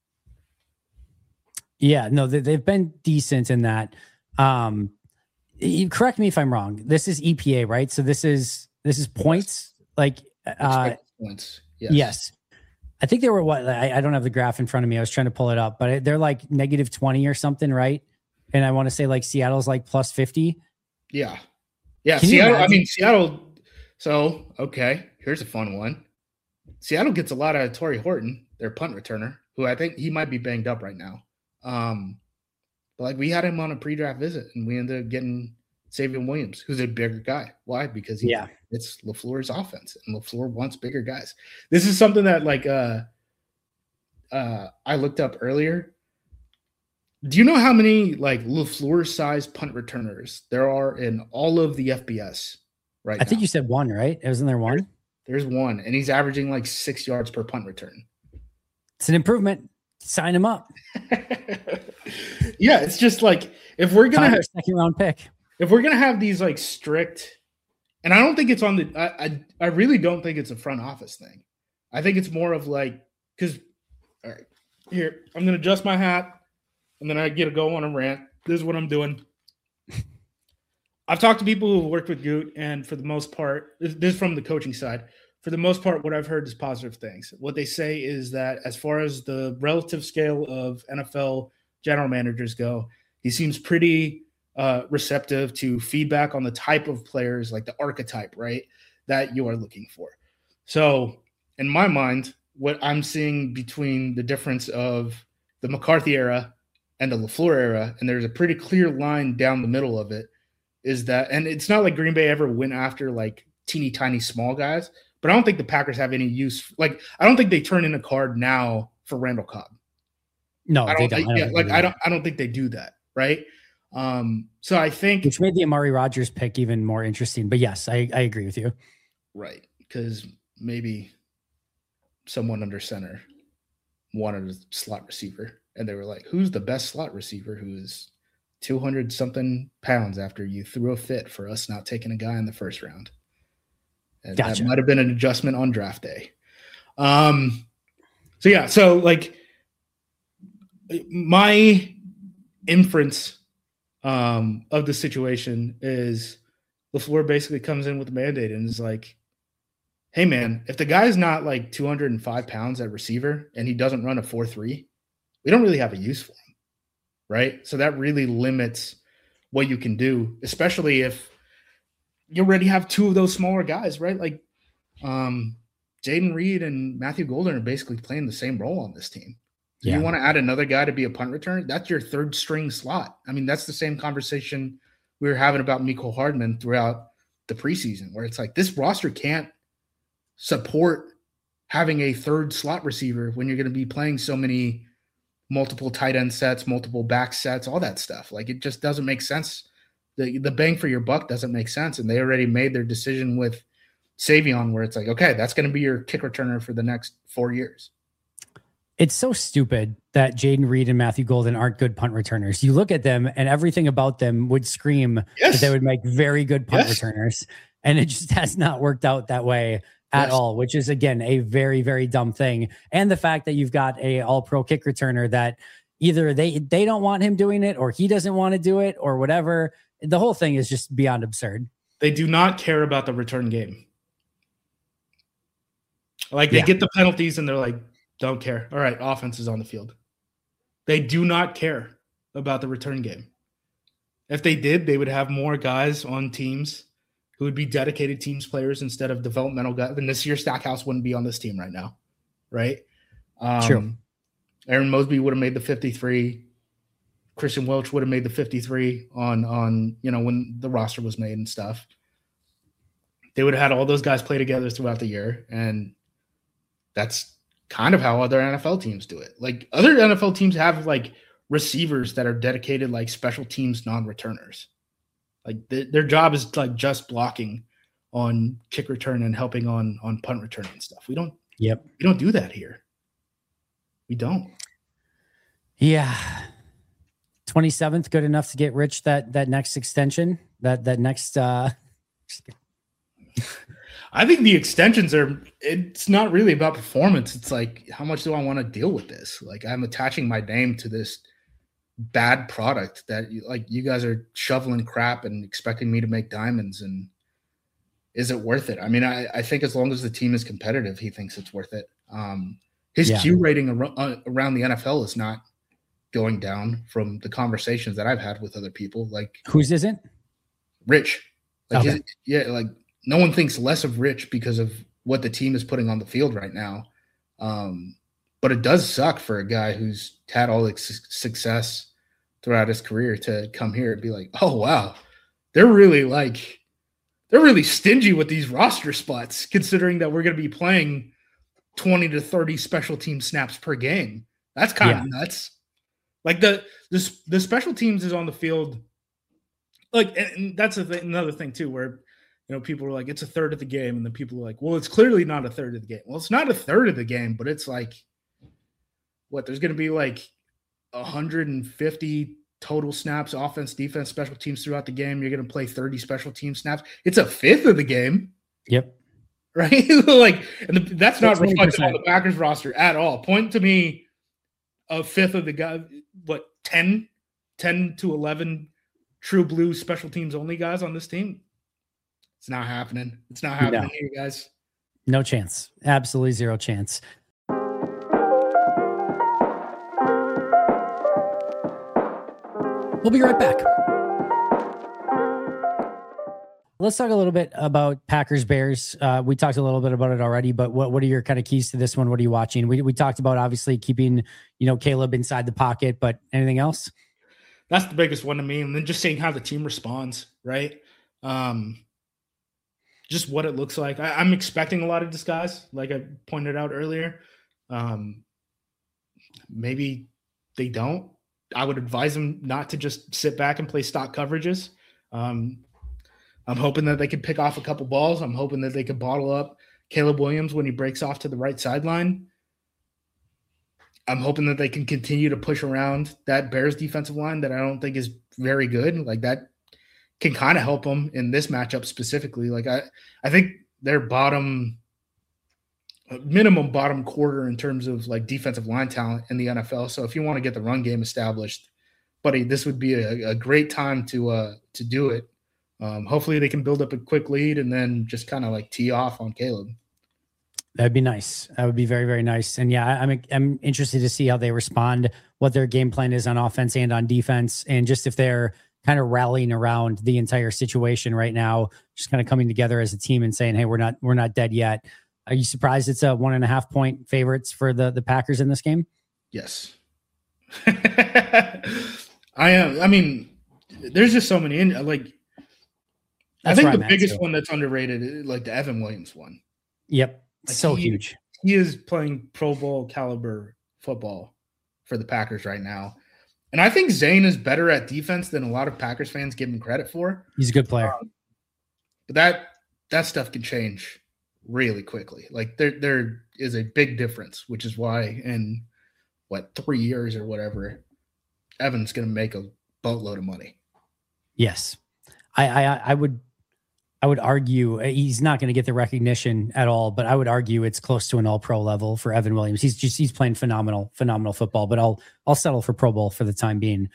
Yeah, no, they've been decent in that. Correct me if I'm wrong. This is EPA, right? So this is points. Like points. Yes. I think they were what I don't have the graph in front of me. I was trying to pull it up, but they're like negative 20 or something, right? And I want to say like Seattle's like plus 50. Yeah. Seattle. So, okay, here's a fun one. Seattle gets a lot out of Torrey Horton, their punt returner, who I think he might be banged up right now. But like we had him on a pre-draft visit, and we ended up getting Savion Williams, who's a bigger guy. Why? Because it's LaFleur's offense, and LaFleur wants bigger guys. This is something that like I looked up earlier. Do you know how many like LaFleur-sized punt returners there are in all of the FBS right now? I think you said one, right? Isn't there one? There's one, and he's averaging like 6 yards per punt return. It's an improvement. Sign him up. Yeah, it's just like if we're gonna have a second round pick. If we're gonna have these like strict, and I don't think it's on the I really don't think it's a front office thing. I think it's more of like because all right, here I'm gonna adjust my hat and then I get to go on a rant. This is what I'm doing. I've talked to people who worked with Goot, and for the most part, this is from the coaching side. For the most part, what I've heard is positive things. What they say is that as far as the relative scale of NFL general managers go, he seems pretty receptive to feedback on the type of players, like the archetype, right, that you are looking for. So in my mind, what I'm seeing between the difference of the McCarthy era and the LaFleur era, and there's a pretty clear line down the middle of it, is that, and it's not like Green Bay ever went after like teeny tiny small guys, but I don't think the Packers have any use. Like, I don't think they turn in a card now for Randall Cobb. No, they don't. I don't think they do that, right? So I think, which made the Amari Rodgers pick even more interesting. But yes, I agree with you. Right, because maybe someone under center wanted a slot receiver, and they were like, "Who's the best slot receiver who is 200 something pounds after you threw a fit for us not taking a guy in the first round?" And That might have been an adjustment on draft day. So like my inference of the situation is LaFleur basically comes in with a mandate and is like, hey man, if the guy's not like 205 pounds at receiver and he doesn't run a 4.3, we don't really have a use for him. Right. So that really limits what you can do, especially if you already have two of those smaller guys, right? Like Jaden Reed and Matthew Golden are basically playing the same role on this team. So you want to add another guy to be a punt returner? That's your third string slot. I mean, that's the same conversation we were having about Mecole Hardman throughout the preseason, where it's like this roster can't support having a third slot receiver when you're going to be playing so many multiple tight end sets, multiple back sets, all that stuff. Like, it just doesn't make sense. The bang for your buck doesn't make sense. And they already made their decision with Savion, where it's like, okay, that's going to be your kick returner for the next 4 years. It's so stupid that Jaden Reed and Matthew Golden aren't good punt returners. You look at them and everything about them would scream that they would make very good punt returners. And it just has not worked out that way at all, which is, again, a very, very dumb thing. And the fact that you've got a all-pro kick returner that either they don't want him doing it or he doesn't want to do it or whatever. The whole thing is just beyond absurd. They do not care about the return game. Like, they get the penalties and they're like, don't care. All right, offense is on the field. They do not care about the return game. If they did, they would have more guys on teams who would be dedicated teams players instead of developmental guys. Then Nasir Stackhouse wouldn't be on this team right now, right? True. Aaron Mosby would have made the 53. Christian Welch would have made the 53 on when the roster was made and stuff. They would have had all those guys play together throughout the year, and that's kind of how other NFL teams do it. Like other NFL teams have like receivers that are dedicated like special teams non-returners. Like their job is like just blocking on kick return and helping on punt return and stuff. We don't do that here. We don't. Yeah. 27th, good enough to get Rich that next extension, that next I think the extensions it's not really about performance. It's like, how much do I want to deal with this? Like, I'm attaching my name to this bad product that like you guys are shoveling crap and expecting me to make diamonds. And is it worth it? I mean, I think as long as the team is competitive, he thinks it's worth it. His Q rating around the NFL is not going down from the conversations that I've had with other people. Like, whose isn't? Rich. Like, okay. Like no one thinks less of Rich because of what the team is putting on the field right now. But it does suck for a guy who's had all the success throughout his career to come here and be like, oh, wow, they're really stingy with these roster spots, considering that we're going to be playing 20 to 30 special team snaps per game. That's kind of nuts. Like the special teams is on the field. Like, and that's another thing too, where, people are like, it's a third of the game. And then people are like, well, it's clearly not a third of the game. Well, it's not a third of the game, but it's like, there's going to be like 150 total snaps, offense, defense, special teams throughout the game. You're going to play 30 special team snaps. It's a fifth of the game. Yep. Right. Like, and that's not reflected on the Packers roster at all. Point to me a fifth of the guy, 10 to 11 true blue special teams only guys on this team. It's not happening. It's not happening here, guys. No chance. Absolutely zero chance. We'll be right back. Let's talk a little bit about Packers Bears. We talked a little bit about it already, but what are your kind of keys to this one? What are you watching? We talked about obviously keeping, Caleb inside the pocket, but anything else? That's the biggest one to me. And then just seeing how the team responds, right? Just what it looks like. I'm expecting a lot of disguise, like I pointed out earlier. Maybe they don't. I would advise them not to just sit back and play stock coverages. I'm hoping that they can pick off a couple balls. I'm hoping that they can bottle up Caleb Williams when he breaks off to the right sideline. I'm hoping that they can continue to push around that Bears defensive line that I don't think is very good. Like, that can kind of help them in this matchup specifically. Like, I think their minimum bottom quarter in terms of like defensive line talent in the NFL. So if you want to get the run game established, buddy, this would be a great time to do it. Hopefully they can build up a quick lead and then just kind of like tee off on Caleb. That'd be nice. That would be very, very nice. And yeah, I'm interested to see how they respond, what their game plan is on offense and on defense, and just if they're kind of rallying around the entire situation right now, just kind of coming together as a team and saying, hey, we're not dead yet. Are you surprised it's a 1.5 point favorites for the Packers in this game? Yes. I am. I mean, there's just so many I think the biggest one that's underrated is like the Evan Williams one. Yep. So huge. He is playing Pro Bowl caliber football for the Packers right now. And I think Zane is better at defense than a lot of Packers fans give him credit for. He's a good player. But that stuff can change really quickly. Like there is a big difference, which is why in 3 years or whatever, Evan's going to make a boatload of money. Yes. I would argue he's not going to get the recognition at all, but I would argue it's close to an all-pro level for Evan Williams. He's playing phenomenal football, but I'll settle for Pro Bowl for the time being.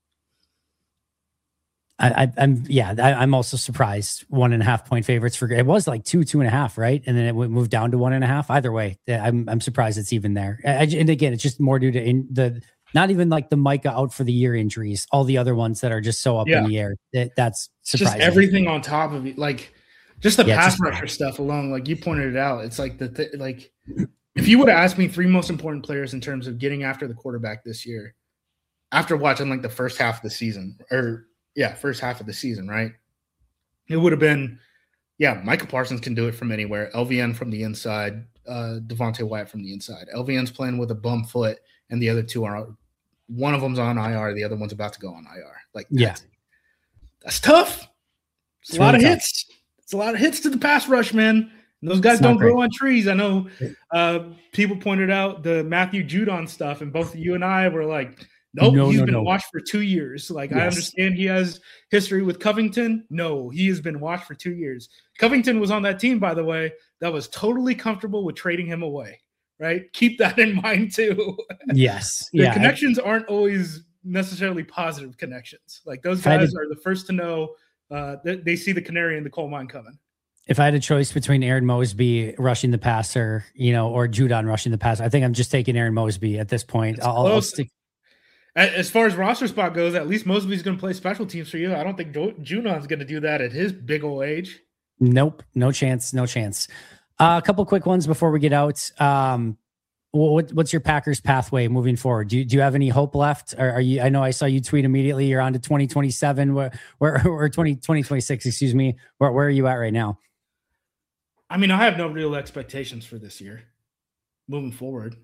I'm also surprised 1.5 point favorites for it was like 2.5, right? And then it moved down to 1.5. Either way, I'm surprised it's even there. And again, it's just more due to not even like the Micah out for the year injuries, all the other ones that are just so up in the air. That's surprising. Just everything on top of it, like just the pass rusher stuff alone. Like you pointed it out, it's like if you would have asked me 3 most important players in terms of getting after the quarterback this year, after watching like the first half of the season, right? It would have been, Micah Parsons can do it from anywhere. LVN from the inside, Devontae Wyatt from the inside. LVN's playing with a bum foot, and the other two are, one of them's on IR, the other one's about to go on IR. Like, that's tough. It's a lot of hits. It's a lot of hits to the pass rush, man. And those guys don't grow on trees. I know people pointed out the Matthew Judon stuff, and both you and I were like, he's been watched for 2 years. Like, I understand he has history with Covington. No, he has been watched for 2 years. Covington was on that team, by the way, that was totally comfortable with trading him away, right? Keep that in mind, too. Yes. The connections aren't always necessarily positive connections. Like, those guys are the first to know they see the canary in the coal mine coming. If I had a choice between Aaron Mosby rushing the passer, or Judon rushing the passer, I think I'm just taking Aaron Mosby at this point. I'll stick. As far as roster spot goes, at least Mosby's going to play special teams for you. I don't think Judon's going to do that at his big old age. Nope. No chance. A couple quick ones before we get out. What's your Packers pathway moving forward? Do you have any hope left? Or are you? I know I saw you tweet immediately. You're on to 2027 or 2026. Excuse me. Where are you at right now? I mean, I have no real expectations for this year moving forward.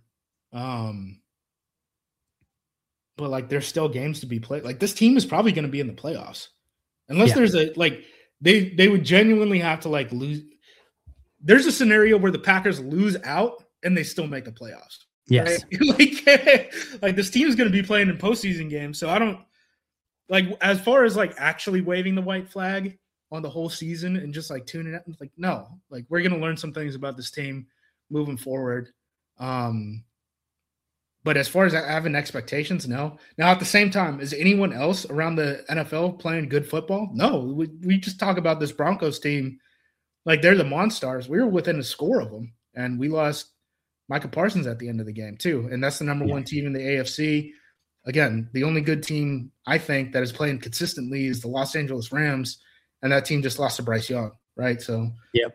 But like, there's still games to be played. Like, this team is probably going to be in the playoffs unless there's they would genuinely have to like lose. There's a scenario where the Packers lose out and they still make the playoffs. Yes. Right? like this team is going to be playing in postseason games. So I don't like, as far as like actually waving the white flag on the whole season and just like tuning out, like, no, like, we're going to learn some things about this team moving forward. But as far as having expectations, no. Now, at the same time, is anyone else around the NFL playing good football? No. We just talk about this Broncos team like they're the Monstars. We were within a score of them, and we lost Micah Parsons at the end of the game too. And that's the number one team in the AFC. Again, the only good team I think that is playing consistently is the Los Angeles Rams, and that team just lost to Bryce Young, right? So,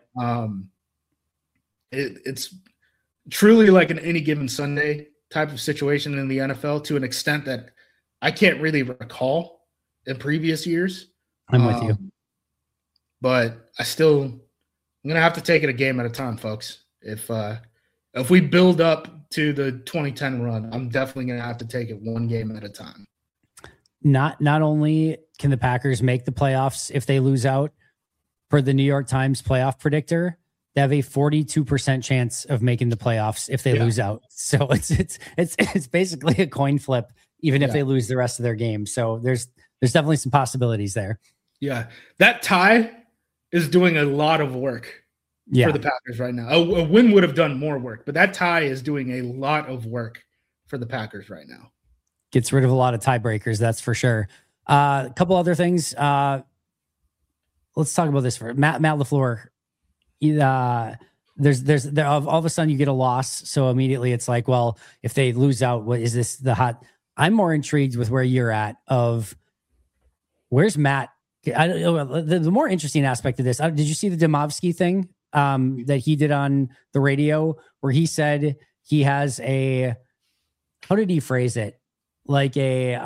it's truly like an any given Sunday type of situation in the NFL to an extent that I can't really recall in previous years. I'm with you. But I'm going to have to take it a game at a time, folks. If we build up to the 2010 run, I'm definitely going to have to take it one game at a time. Not only can the Packers make the playoffs if they lose out, per the New York Times playoff predictor, they have a 42% chance of making the playoffs if they lose out. So it's basically a coin flip, even if they lose the rest of their game. So there's definitely some possibilities there. Yeah, that tie is doing a lot of work for the Packers right now. A win would have done more work, but that tie is doing a lot of work for the Packers right now. Gets rid of a lot of tiebreakers, that's for sure. A couple other things. Let's talk about this for Matt LaFleur. There's all of a sudden you get a loss, so immediately it's like, well, if they lose out, what is this the hot? I'm more intrigued with where you're at. Of where's Matt? I don't know. The more interesting aspect of this, did you see the Demovsky thing that he did on the radio, where he said he has how did he phrase it? Like a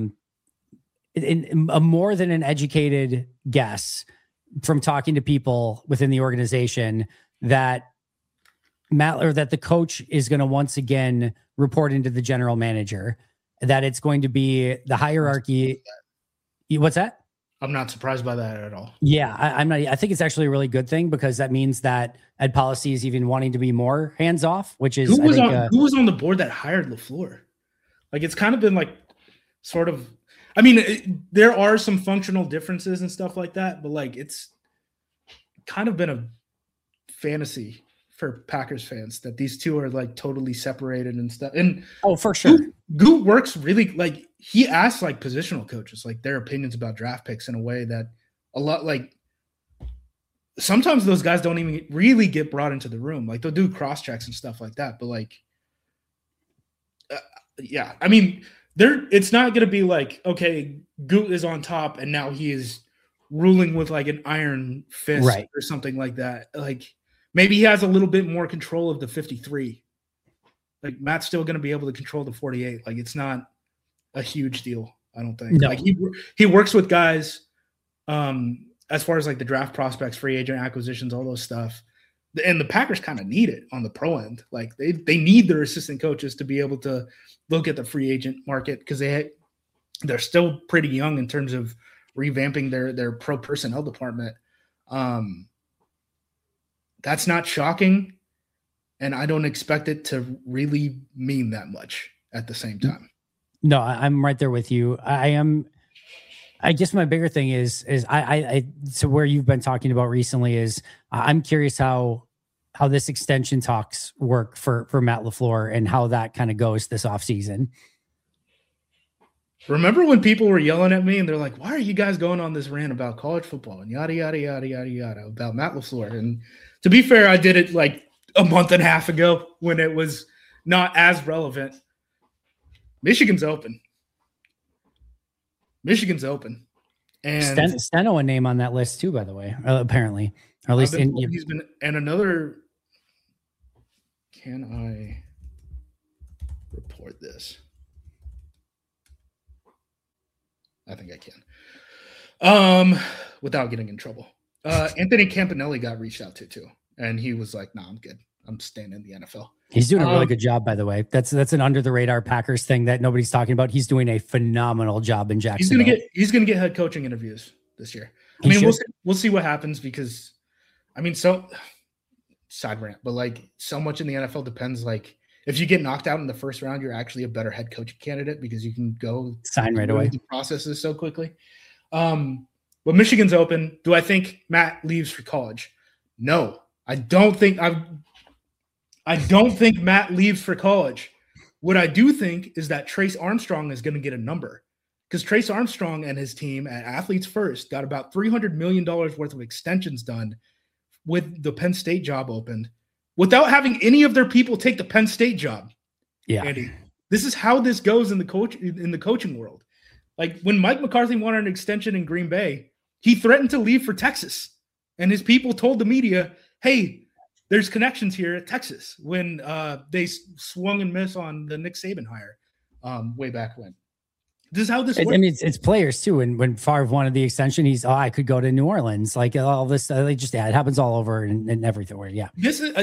more than an educated guess from talking to people within the organization that the coach is going to once again report into the general manager, that it's going to be the hierarchy. What's that? I'm not surprised by that at all. Yeah, I'm not. I think it's actually a really good thing, because that means that Ed Policy is even wanting to be more hands off, which is who was on the board that hired LaFleur? Like, it's kind of been like sort of. I mean, there are some functional differences and stuff like that, but like, it's kind of been a fantasy for Packers fans that these two are like totally separated and stuff. And for sure, Goot works really, like, he asks like positional coaches like their opinions about draft picks in a way that a lot, like, sometimes those guys don't even really get brought into the room. Like, they'll do cross checks and stuff like that, but like, I mean, it's not going to be like, okay, Goot is on top and now he is ruling with like an iron fist or something like that. Like, maybe he has a little bit more control of the 53 Like Matt's still going to be able to control the 48. Like it's not a huge deal, I don't think. No. Like he works with guys as far as like the draft prospects, free agent acquisitions, all those stuff. And the Packers kind of need it on the pro end. Like they need their assistant coaches to be able to look at the free agent market because they're still pretty young in terms of revamping their pro personnel department. That's not shocking. And I don't expect it to really mean that much at the same time. No, I'm right there with you. I guess my bigger thing is so where you've been talking about recently is I'm curious how this extension talks work for Matt LaFleur and how that kind of goes this offseason. Remember when people were yelling at me and they're like, why are you guys going on this rant about college football and yada, yada, yada, yada, yada about Matt LaFleur? And to be fair, I did it like a month and a half ago when it was not as relevant. Michigan's open. And Steno a name on that list too, by the way, apparently, or at least he's been, and another, can I report this? I think I can, without getting in trouble. Anthony Campanelli got reached out to too. And he was like, I'm good. I'm staying in the NFL. He's doing a really good job, by the way. That's an under the radar Packers thing that nobody's talking about. He's doing a phenomenal job in Jacksonville. He's gonna get head coaching interviews this year. I mean, we'll see what happens because, I mean, so side rant, but like so much in the NFL depends. Like if you get knocked out in the first round, you're actually a better head coaching candidate because you can go sign right away. The processes so quickly. But Michigan's open. Do I think Matt leaves for college? No, I don't think Matt leaves for college. What I do think is that Trace Armstrong is going to get a number because Trace Armstrong and his team at Athletes First got about $300 million worth of extensions done with the Penn State job opened without having any of their people take the Penn State job. Yeah. Andy, this is how this goes in the coaching world. Like when Mike McCarthy wanted an extension in Green Bay, he threatened to leave for Texas. And his people told the media, hey, there's connections here at Texas when they swung and missed on the Nick Saban hire way back when. This is how this works. I mean, it's players too. And when Favre wanted the extension, I could go to New Orleans. Like all this, it happens all over and everywhere. Yeah. This is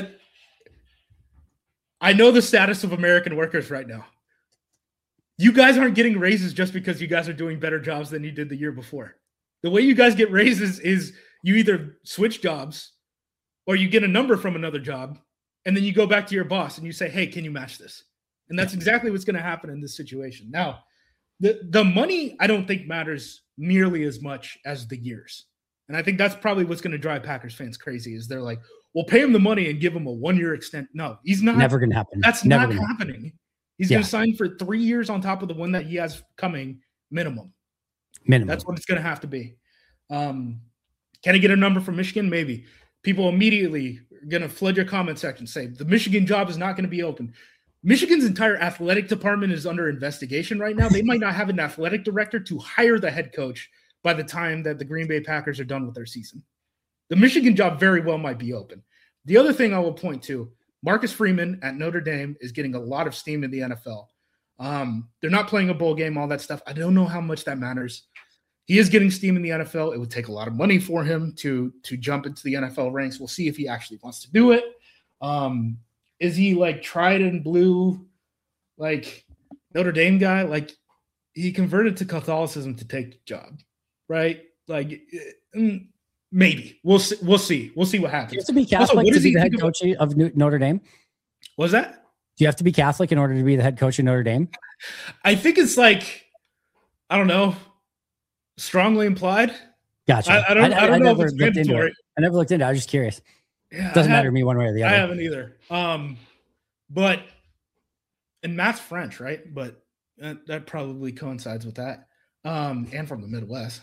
I know the status of American workers right now. You guys aren't getting raises just because you guys are doing better jobs than you did the year before. The way you guys get raises is you either switch jobs or you get a number from another job, and then you go back to your boss and you say, hey, can you match this? And that's exactly what's going to happen in this situation. Now, the money I don't think matters nearly as much as the years. And I think that's probably what's going to drive Packers fans crazy is they're like, we'll pay him the money and give him a 1-year extent. No, he's not. Never going to happen. That's never not happening. He's going to sign for 3 years on top of the one that he has coming minimum. That's what it's going to have to be. Can I get a number from Michigan? Maybe. People immediately are going to flood your comment section, say the Michigan job is not going to be open. Michigan's entire athletic department is under investigation right now. They might not have an athletic director to hire the head coach by the time that the Green Bay Packers are done with their season. The Michigan job very well might be open. The other thing I will point to, Marcus Freeman at Notre Dame is getting a lot of steam in the NFL. They're not playing a bowl game, all that stuff. I don't know how much that matters. He is getting steam in the NFL. It would take a lot of money for him to jump into the NFL ranks. We'll see if he actually wants to do it. Is he like tried and blue, like Notre Dame guy? Like he converted to Catholicism to take the job, right? Like maybe we'll see. We'll see what happens. Do you have to be Catholic to be the head coach of Notre Dame? What was that? Do you have to be Catholic in order to be the head coach of Notre Dame? I think it's like, I don't know, strongly implied. Gotcha. I don't know if it's mandatory. I never looked into it. I was just curious. Yeah, doesn't matter to me one way or the other. I haven't either. But and Matt's French, right? But that probably coincides with that. And from the Midwest.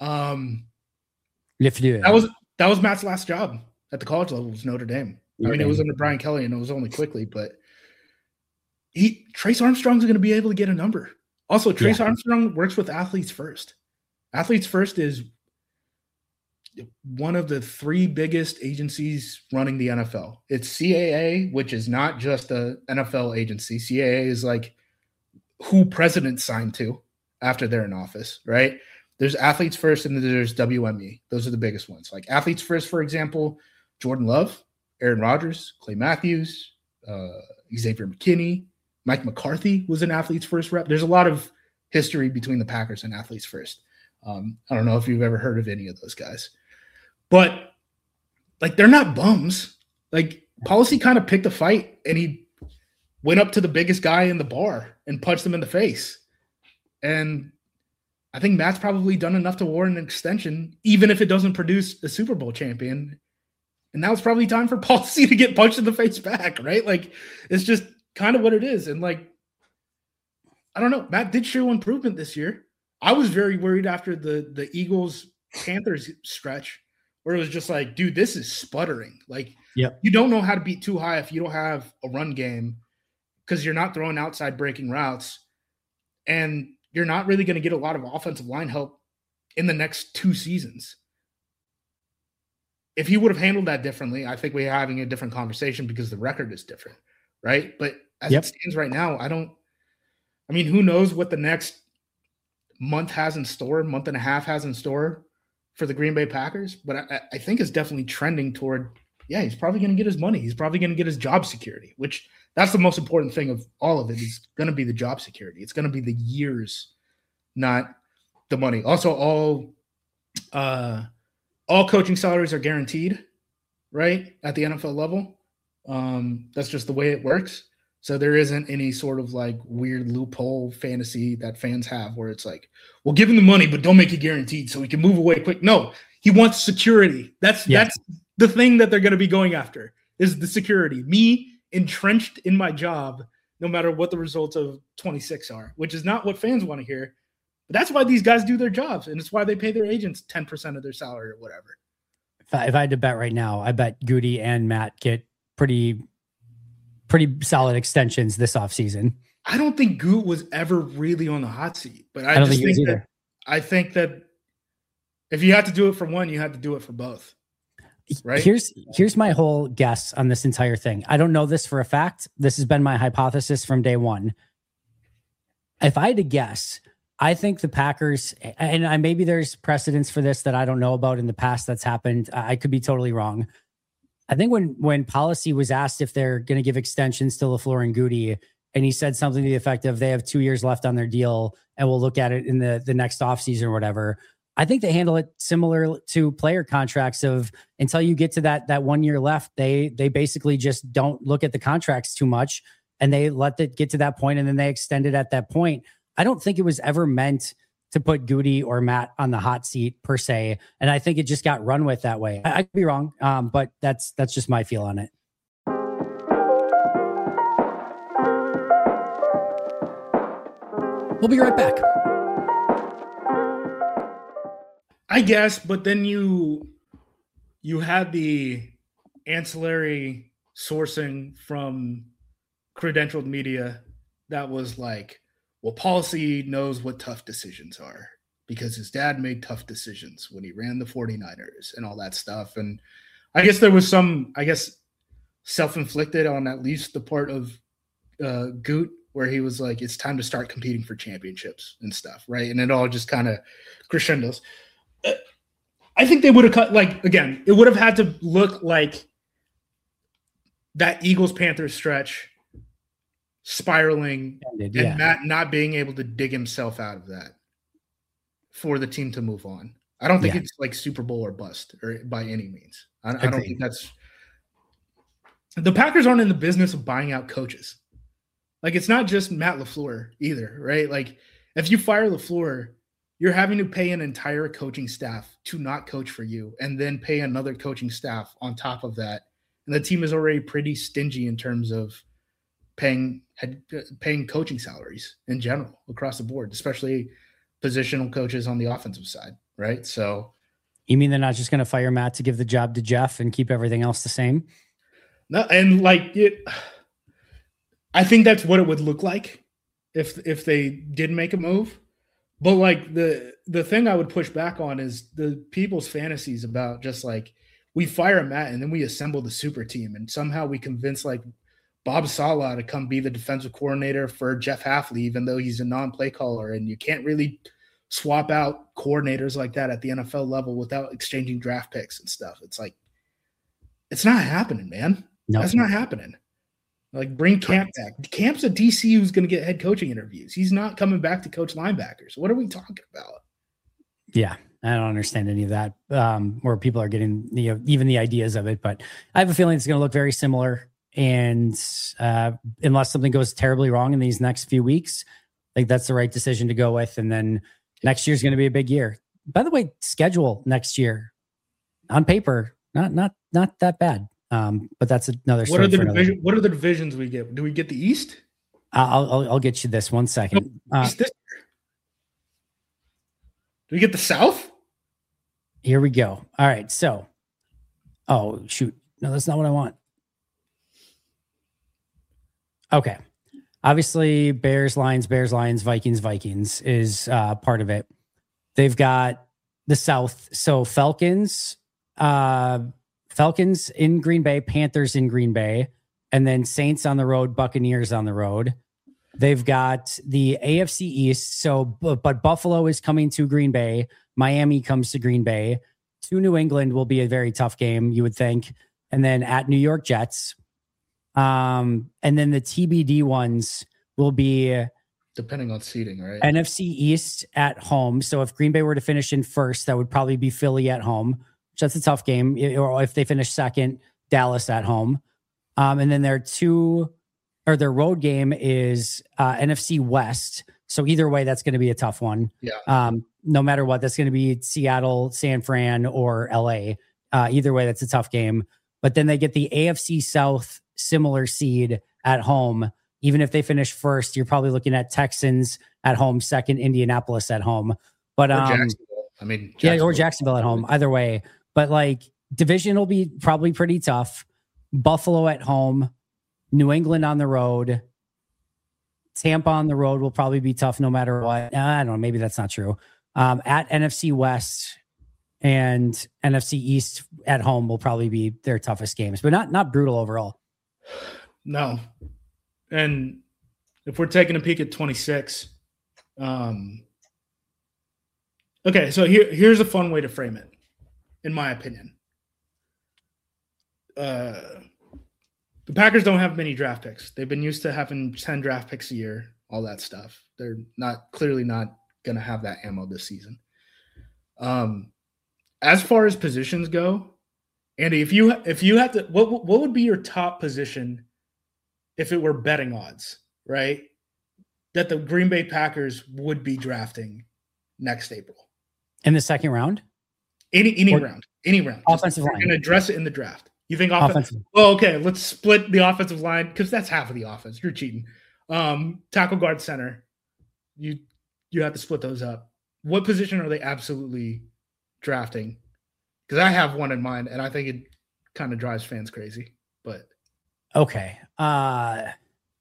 If you do that was Matt's last job at the college level was Notre Dame. It was under Brian Kelly, and it was only quickly, but Trace Armstrong's going to be able to get a number. Also, Trace Armstrong works with Athletes First. Athletes First is one of the three biggest agencies running the NFL. It's CAA, which is not just a NFL agency. CAA is like who presidents sign to after they're in office, right? There's Athletes First and then there's WME. Those are the biggest ones. Like Athletes First, for example, Jordan Love, Aaron Rodgers, Clay Matthews, Xavier McKinney, Mike McCarthy was an Athletes First rep. There's a lot of history between the Packers and Athletes First. I don't know if you've ever heard of any of those guys, but like they're not bums. Like Policy kind of picked a fight and he went up to the biggest guy in the bar and punched him in the face. And I think Matt's probably done enough to warrant an extension, even if it doesn't produce a Super Bowl champion. And now it's probably time for Policy to get punched in the face back, right? Like it's just kind of what it is. And like, I don't know, Matt did show improvement this year. I was very worried after the Eagles-Panthers stretch where it was just like, dude, this is sputtering. Like, you don't know how to beat too high if you don't have a run game because you're not throwing outside breaking routes. And you're not really going to get a lot of offensive line help in the next 2 seasons. If he would have handled that differently, I think we're having a different conversation because the record is different, right? But as it stands right now, who knows what the next month has in store, month and a half has in store for the Green Bay Packers. But I think it's definitely trending toward, he's probably going to get his money. He's probably going to get his job security, which that's the most important thing of all of it is going to be the job security. It's going to be the years, not the money. Also, all coaching salaries are guaranteed, right, at the NFL level. That's just the way it works. So there isn't any sort of like weird loophole fantasy that fans have where it's like, well, give him the money, but don't make it guaranteed so he can move away quick. No, he wants security. That's the thing that they're going to be going after is the security. Me entrenched in my job, no matter what the results of 26 are, which is not what fans want to hear. But that's why these guys do their jobs. And it's why they pay their agents 10% of their salary or whatever. If I had to bet right now, I bet Goody and Matt get pretty solid extensions this offseason. I don't think Goot was ever really on the hot seat, but I think that if you had to do it for one, you had to do it for both. Right? Here's my whole guess on this entire thing. I don't know this for a fact. This has been my hypothesis from day one. If I had to guess, I think the Packers, and maybe there's precedents for this that I don't know about in the past that's happened. I could be totally wrong. I think when Policy was asked if they're going to give extensions to LaFleur and Goody, and he said something to the effect of they have 2 years left on their deal and we'll look at it in the next offseason or whatever. I think they handle it similar to player contracts of until you get to that 1 year left, they basically just don't look at the contracts too much and they let it get to that point and then they extend it at that point. I don't think it was ever meant to put Goody or Matt on the hot seat per se. And I think it just got run with that way. I could be wrong, but that's just my feel on it. We'll be right back. I guess, but then you had the ancillary sourcing from credentialed media that was like, well, Policy knows what tough decisions are because his dad made tough decisions when he ran the 49ers and all that stuff. And I guess there was some, self-inflicted on at least the part of Goot where he was like, it's time to start competing for championships and stuff, right? And it all just kind of crescendos. I think they would have cut, again, it would have had to look like that Eagles-Panthers stretch spiraling and Matt not being able to dig himself out of that for the team to move on. I don't think it's like Super Bowl or bust or by any means. I don't think that's – the Packers aren't in the business of buying out coaches. Like, it's not just Matt LaFleur either, right? Like, if you fire LaFleur, you're having to pay an entire coaching staff to not coach for you and then pay another coaching staff on top of that. And the team is already pretty stingy in terms of paying coaching salaries in general across the board, especially positional coaches on the offensive side, right? So you mean they're not just going to fire Matt to give the job to Jeff and keep everything else the same? No, and I think that's what it would look like if they did make a move. But like the thing I would push back on is the people's fantasies about just like we fire Matt and then we assemble the super team and somehow we convince like Bob Saleh to come be the defensive coordinator for Jeff Hafley, even though he's a non-play caller, and you can't really swap out coordinators like that at the NFL level without exchanging draft picks and stuff. It's like, it's not happening, man. No. That's not happening. Like, bring Camp back. Camp's a DC who's going to get head coaching interviews. He's not coming back to coach linebackers. What are we talking about? Yeah, I don't understand any of that. Where people are getting even the ideas of it, but I have a feeling it's going to look very similar. And unless something goes terribly wrong in these next few weeks, I think that's the right decision to go with. And then next year's going to be a big year. By the way, schedule next year on paper, not that bad. But that's another story. What are the divisions we get? Do we get the East? I'll get you this 1 second. Do we get the South? Here we go. All right. So, oh shoot, no, that's not what I want. Okay. Obviously, Bears, Lions, Vikings is part of it. They've got the South. So Falcons in Green Bay, Panthers in Green Bay, and then Saints on the road, Buccaneers on the road. They've got the AFC East. So, but Buffalo is coming to Green Bay. Miami comes to Green Bay. To New England will be a very tough game, you would think. And then at New York Jets. And then the TBD ones will be depending on seeding, right? NFC East at home. So if Green Bay were to finish in first, that would probably be Philly at home, which that's a tough game. Or if they finish second, Dallas at home. And then their road game is NFC West. So either way, that's going to be a tough one. Yeah. No matter what, that's going to be Seattle, San Fran, or LA. Either way, that's a tough game. But then they get the AFC South similar seed at home. Even if they finish first, you're probably looking at Texans at home, second, Indianapolis at home. But Jacksonville. Or Jacksonville at home. Either way. But like division will be probably pretty tough. Buffalo at home, New England on the road, Tampa on the road will probably be tough no matter what. I don't know. Maybe that's not true. At NFC West and NFC East at home will probably be their toughest games, but not brutal overall. No. And if we're taking a peek at 26, okay, so here's a fun way to frame it, in my opinion. The Packers don't have many draft picks. They've been used to having 10 draft picks a year, all that stuff. They're clearly not going to have that ammo this season. As far as positions go, Andy, if you had to, what would be your top position if it were betting odds, right? That the Green Bay Packers would be drafting next April. In the second round? Any round. Offensive line. And address it in the draft. You think offensive? Oh, okay. Let's split the offensive line because that's half of the offense. You're cheating. Tackle, guard, center. You have to split those up. What position are they absolutely drafting? Because I have one in mind, and I think it kind of drives fans crazy. But okay. I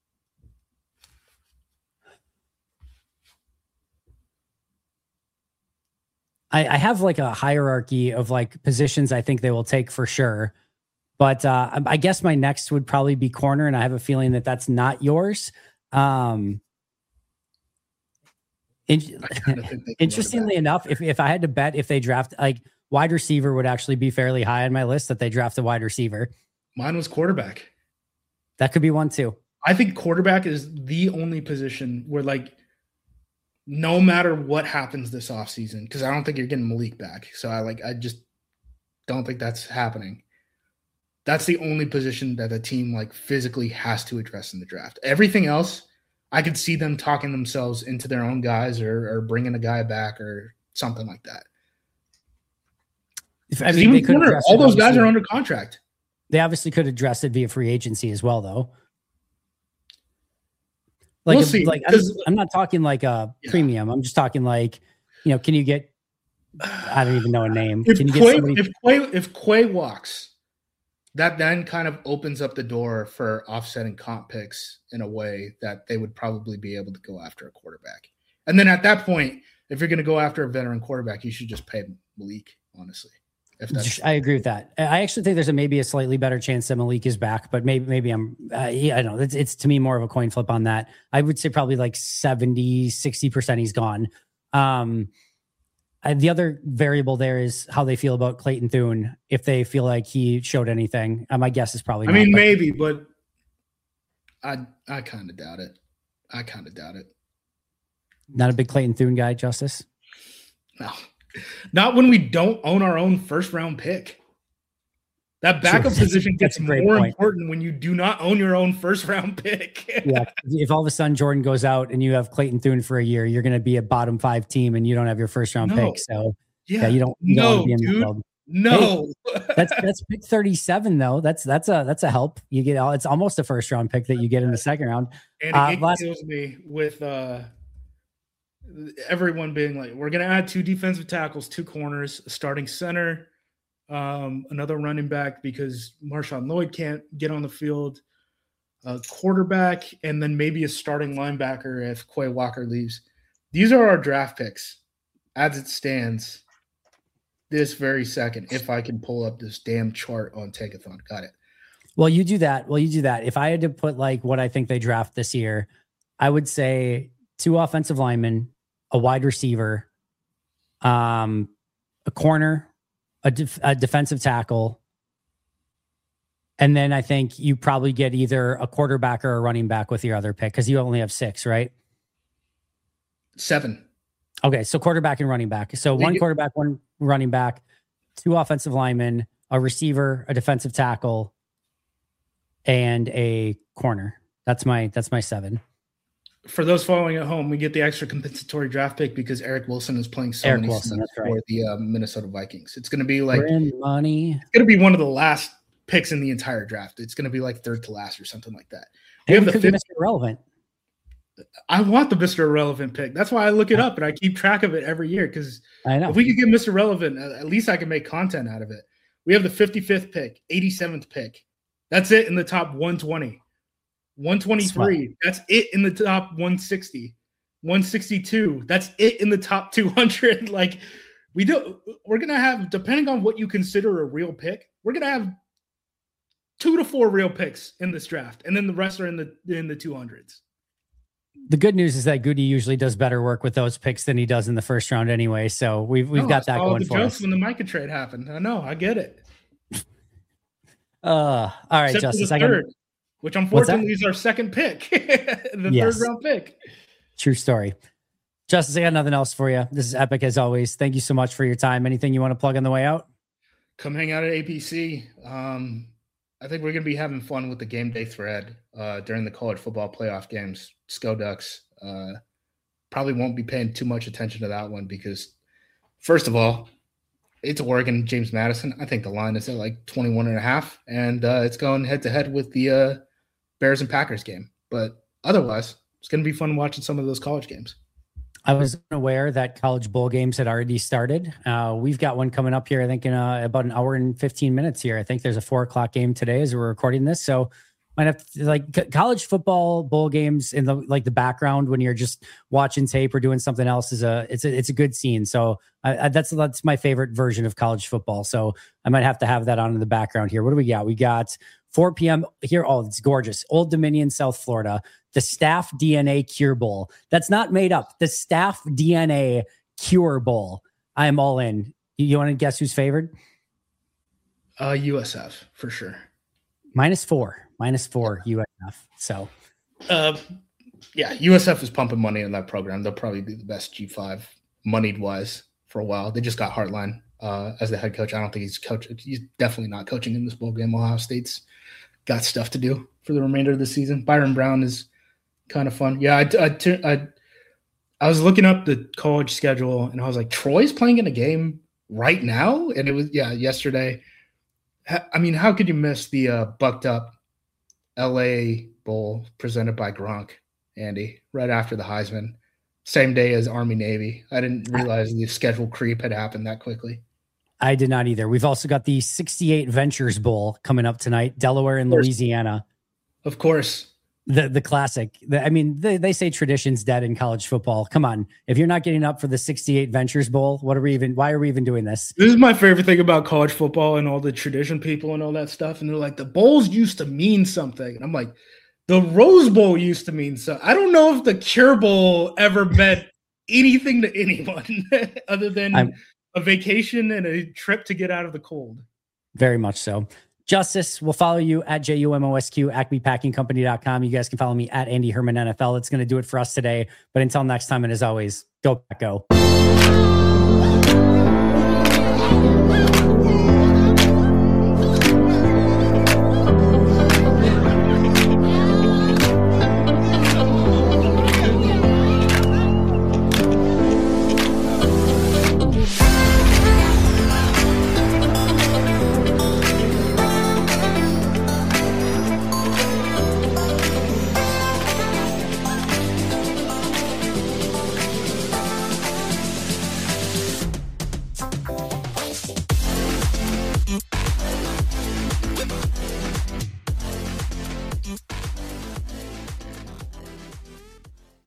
have like a hierarchy of like positions I think they will take for sure. But I guess my next would probably be corner, and I have a feeling that that's not yours. Interestingly enough, if I had to bet if they draft, like wide receiver would actually be fairly high on my list that they draft a wide receiver. Mine was quarterback. That could be one too. I think quarterback is the only position where like no matter what happens this offseason, because I don't think you're getting Malik back. So I just don't think that's happening. That's the only position that a team like physically has to address in the draft. Everything else, I could see them talking themselves into their own guys or bringing a guy back or something like that. They could all those guys are under contract. They obviously could address it via free agency as well, though. Like, we'll see. Like I'm not talking like a premium. I'm just talking like, can you get? I don't even know a name. If Quay walks, that then kind of opens up the door for offsetting comp picks in a way that they would probably be able to go after a quarterback. And then at that point, if you're going to go after a veteran quarterback, you should just pay Malik, honestly. I agree with that. I actually think there's maybe a slightly better chance that Malik is back, but maybe I'm, I don't know. It's to me more of a coin flip on that. I would say probably like 60% he's gone. The other variable there is how they feel about Clayton Thune. If they feel like he showed anything, my guess is probably. Maybe, but I kind of doubt it. Not a big Clayton Thune guy, Justice. No, not when we don't own our own first round pick. That backup position gets more important when you do not own your own first round pick. Yeah. If all of a sudden Jordan goes out and you have Clayton Thune for a year, you're going to be a bottom 5 team and you don't have your first round pick. So you don't want to be in the field. No, hey, that's pick 37 though. That's a help. You get it's almost a first round pick that you get in the second round. And it kills me with everyone being like, we're going to add 2 defensive tackles, 2 corners, a starting center, another running back because Marshawn Lloyd can't get on the field, a quarterback, and then maybe a starting linebacker if Quay Walker leaves. These are our draft picks as it stands this very second. If I can pull up this damn chart on Tankathon. Got it. Well, you do that. If I had to put like what I think they draft this year, I would say 2 offensive linemen, a wide receiver, a corner, a defensive tackle. And then I think you probably get either a quarterback or a running back with your other pick because you only have 6, right? 7. Okay, so quarterback and running back. So 1 quarterback, 1 running back, 2 offensive linemen, a receiver, a defensive tackle, and a corner. That's my 7. For those following at home, we get the extra compensatory draft pick because Eric Wilson is playing many snaps for the Minnesota Vikings. It's going to be like money. It's going to be one of the last picks in the entire draft. It's going to be like 3rd to last or something like that. We have the Mr. Irrelevant. I want the Mr. Irrelevant pick. That's why I look it up and I keep track of it every year because if we could get Mr. Irrelevant, at least I can make content out of it. We have the 55th pick, 87th pick. That's it in the top 120. 123. That's it in the top 160. 162. That's it in the top 200. Like we're going to have, depending on what you consider a real pick, we're going to have 2 to 4 real picks in this draft. And then the rest are in the 200s. The good news is that Goody usually does better work with those picks than he does in the first round anyway. So we've got that going for us. When the Micah trade happened. I know, I get it. All right, Except Justice. Which unfortunately is our second pick, the 3rd round pick. True story. Justice, I got nothing else for you. This is epic as always. Thank you so much for your time. Anything you want to plug on the way out? Come hang out at APC. I think we're going to be having fun with the game day thread during the college football playoff games. Sko Ducks probably won't be paying too much attention to that one because, first of all, it's Oregon, James Madison. I think the line is at like 21.5, and it's going head-to-head with the Bears and Packers game. But otherwise, it's going to be fun watching some of those college games. I was unaware that college bowl games had already started. We've got one coming up here, I think, in about an hour and 15 minutes here. I think there's a 4:00 game today as we're recording this. So might have to, like, college football bowl games in the background when you're just watching tape or doing something else it's a good scene. So that's my favorite version of college football. So I might have to have that on in the background here. What do we got? We got 4 p.m. here. Oh, it's gorgeous. Old Dominion, South Florida. The Staff DNA Cure Bowl. That's not made up. The Staff DNA Cure Bowl. I am all in. You want to guess who's favored? USF for sure. -4 USF. So, yeah, USF is pumping money in that program. They'll probably be the best G5 moneyed wise for a while. They just got Hartline as the head coach. I don't think he's definitely not coaching in this bowl game. Ohio State's got stuff to do for the remainder of the season. Byron Brown is kind of fun. Yeah, I was looking up the college schedule and I was like, Troy's playing in a game right now? And it was, yesterday. I mean, how could you miss the bucked up LA Bowl presented by Gronk, Andy, right after the Heisman, same day as Army Navy? I didn't realize the schedule creep had happened that quickly. I did not either. We've also got the 68 Ventures Bowl coming up tonight, Delaware and Louisiana. Of course. The classic. They say tradition's dead in college football. Come on. If you're not getting up for the 68 Ventures Bowl, why are we even doing this? This is my favorite thing about college football and all the tradition people and all that stuff. And they're like, the bowls used to mean something. And I'm like, the Rose Bowl used to mean something. I don't know if the Cure Bowl ever meant anything to anyone other than a vacation and a trip to get out of the cold. Very much so. Justice, we'll follow you at JUMOSQ, acmepackingcompany.com. You guys can follow me at Andy Herman NFL. It's going to do it for us today. But until next time, and as always, go Pack Go.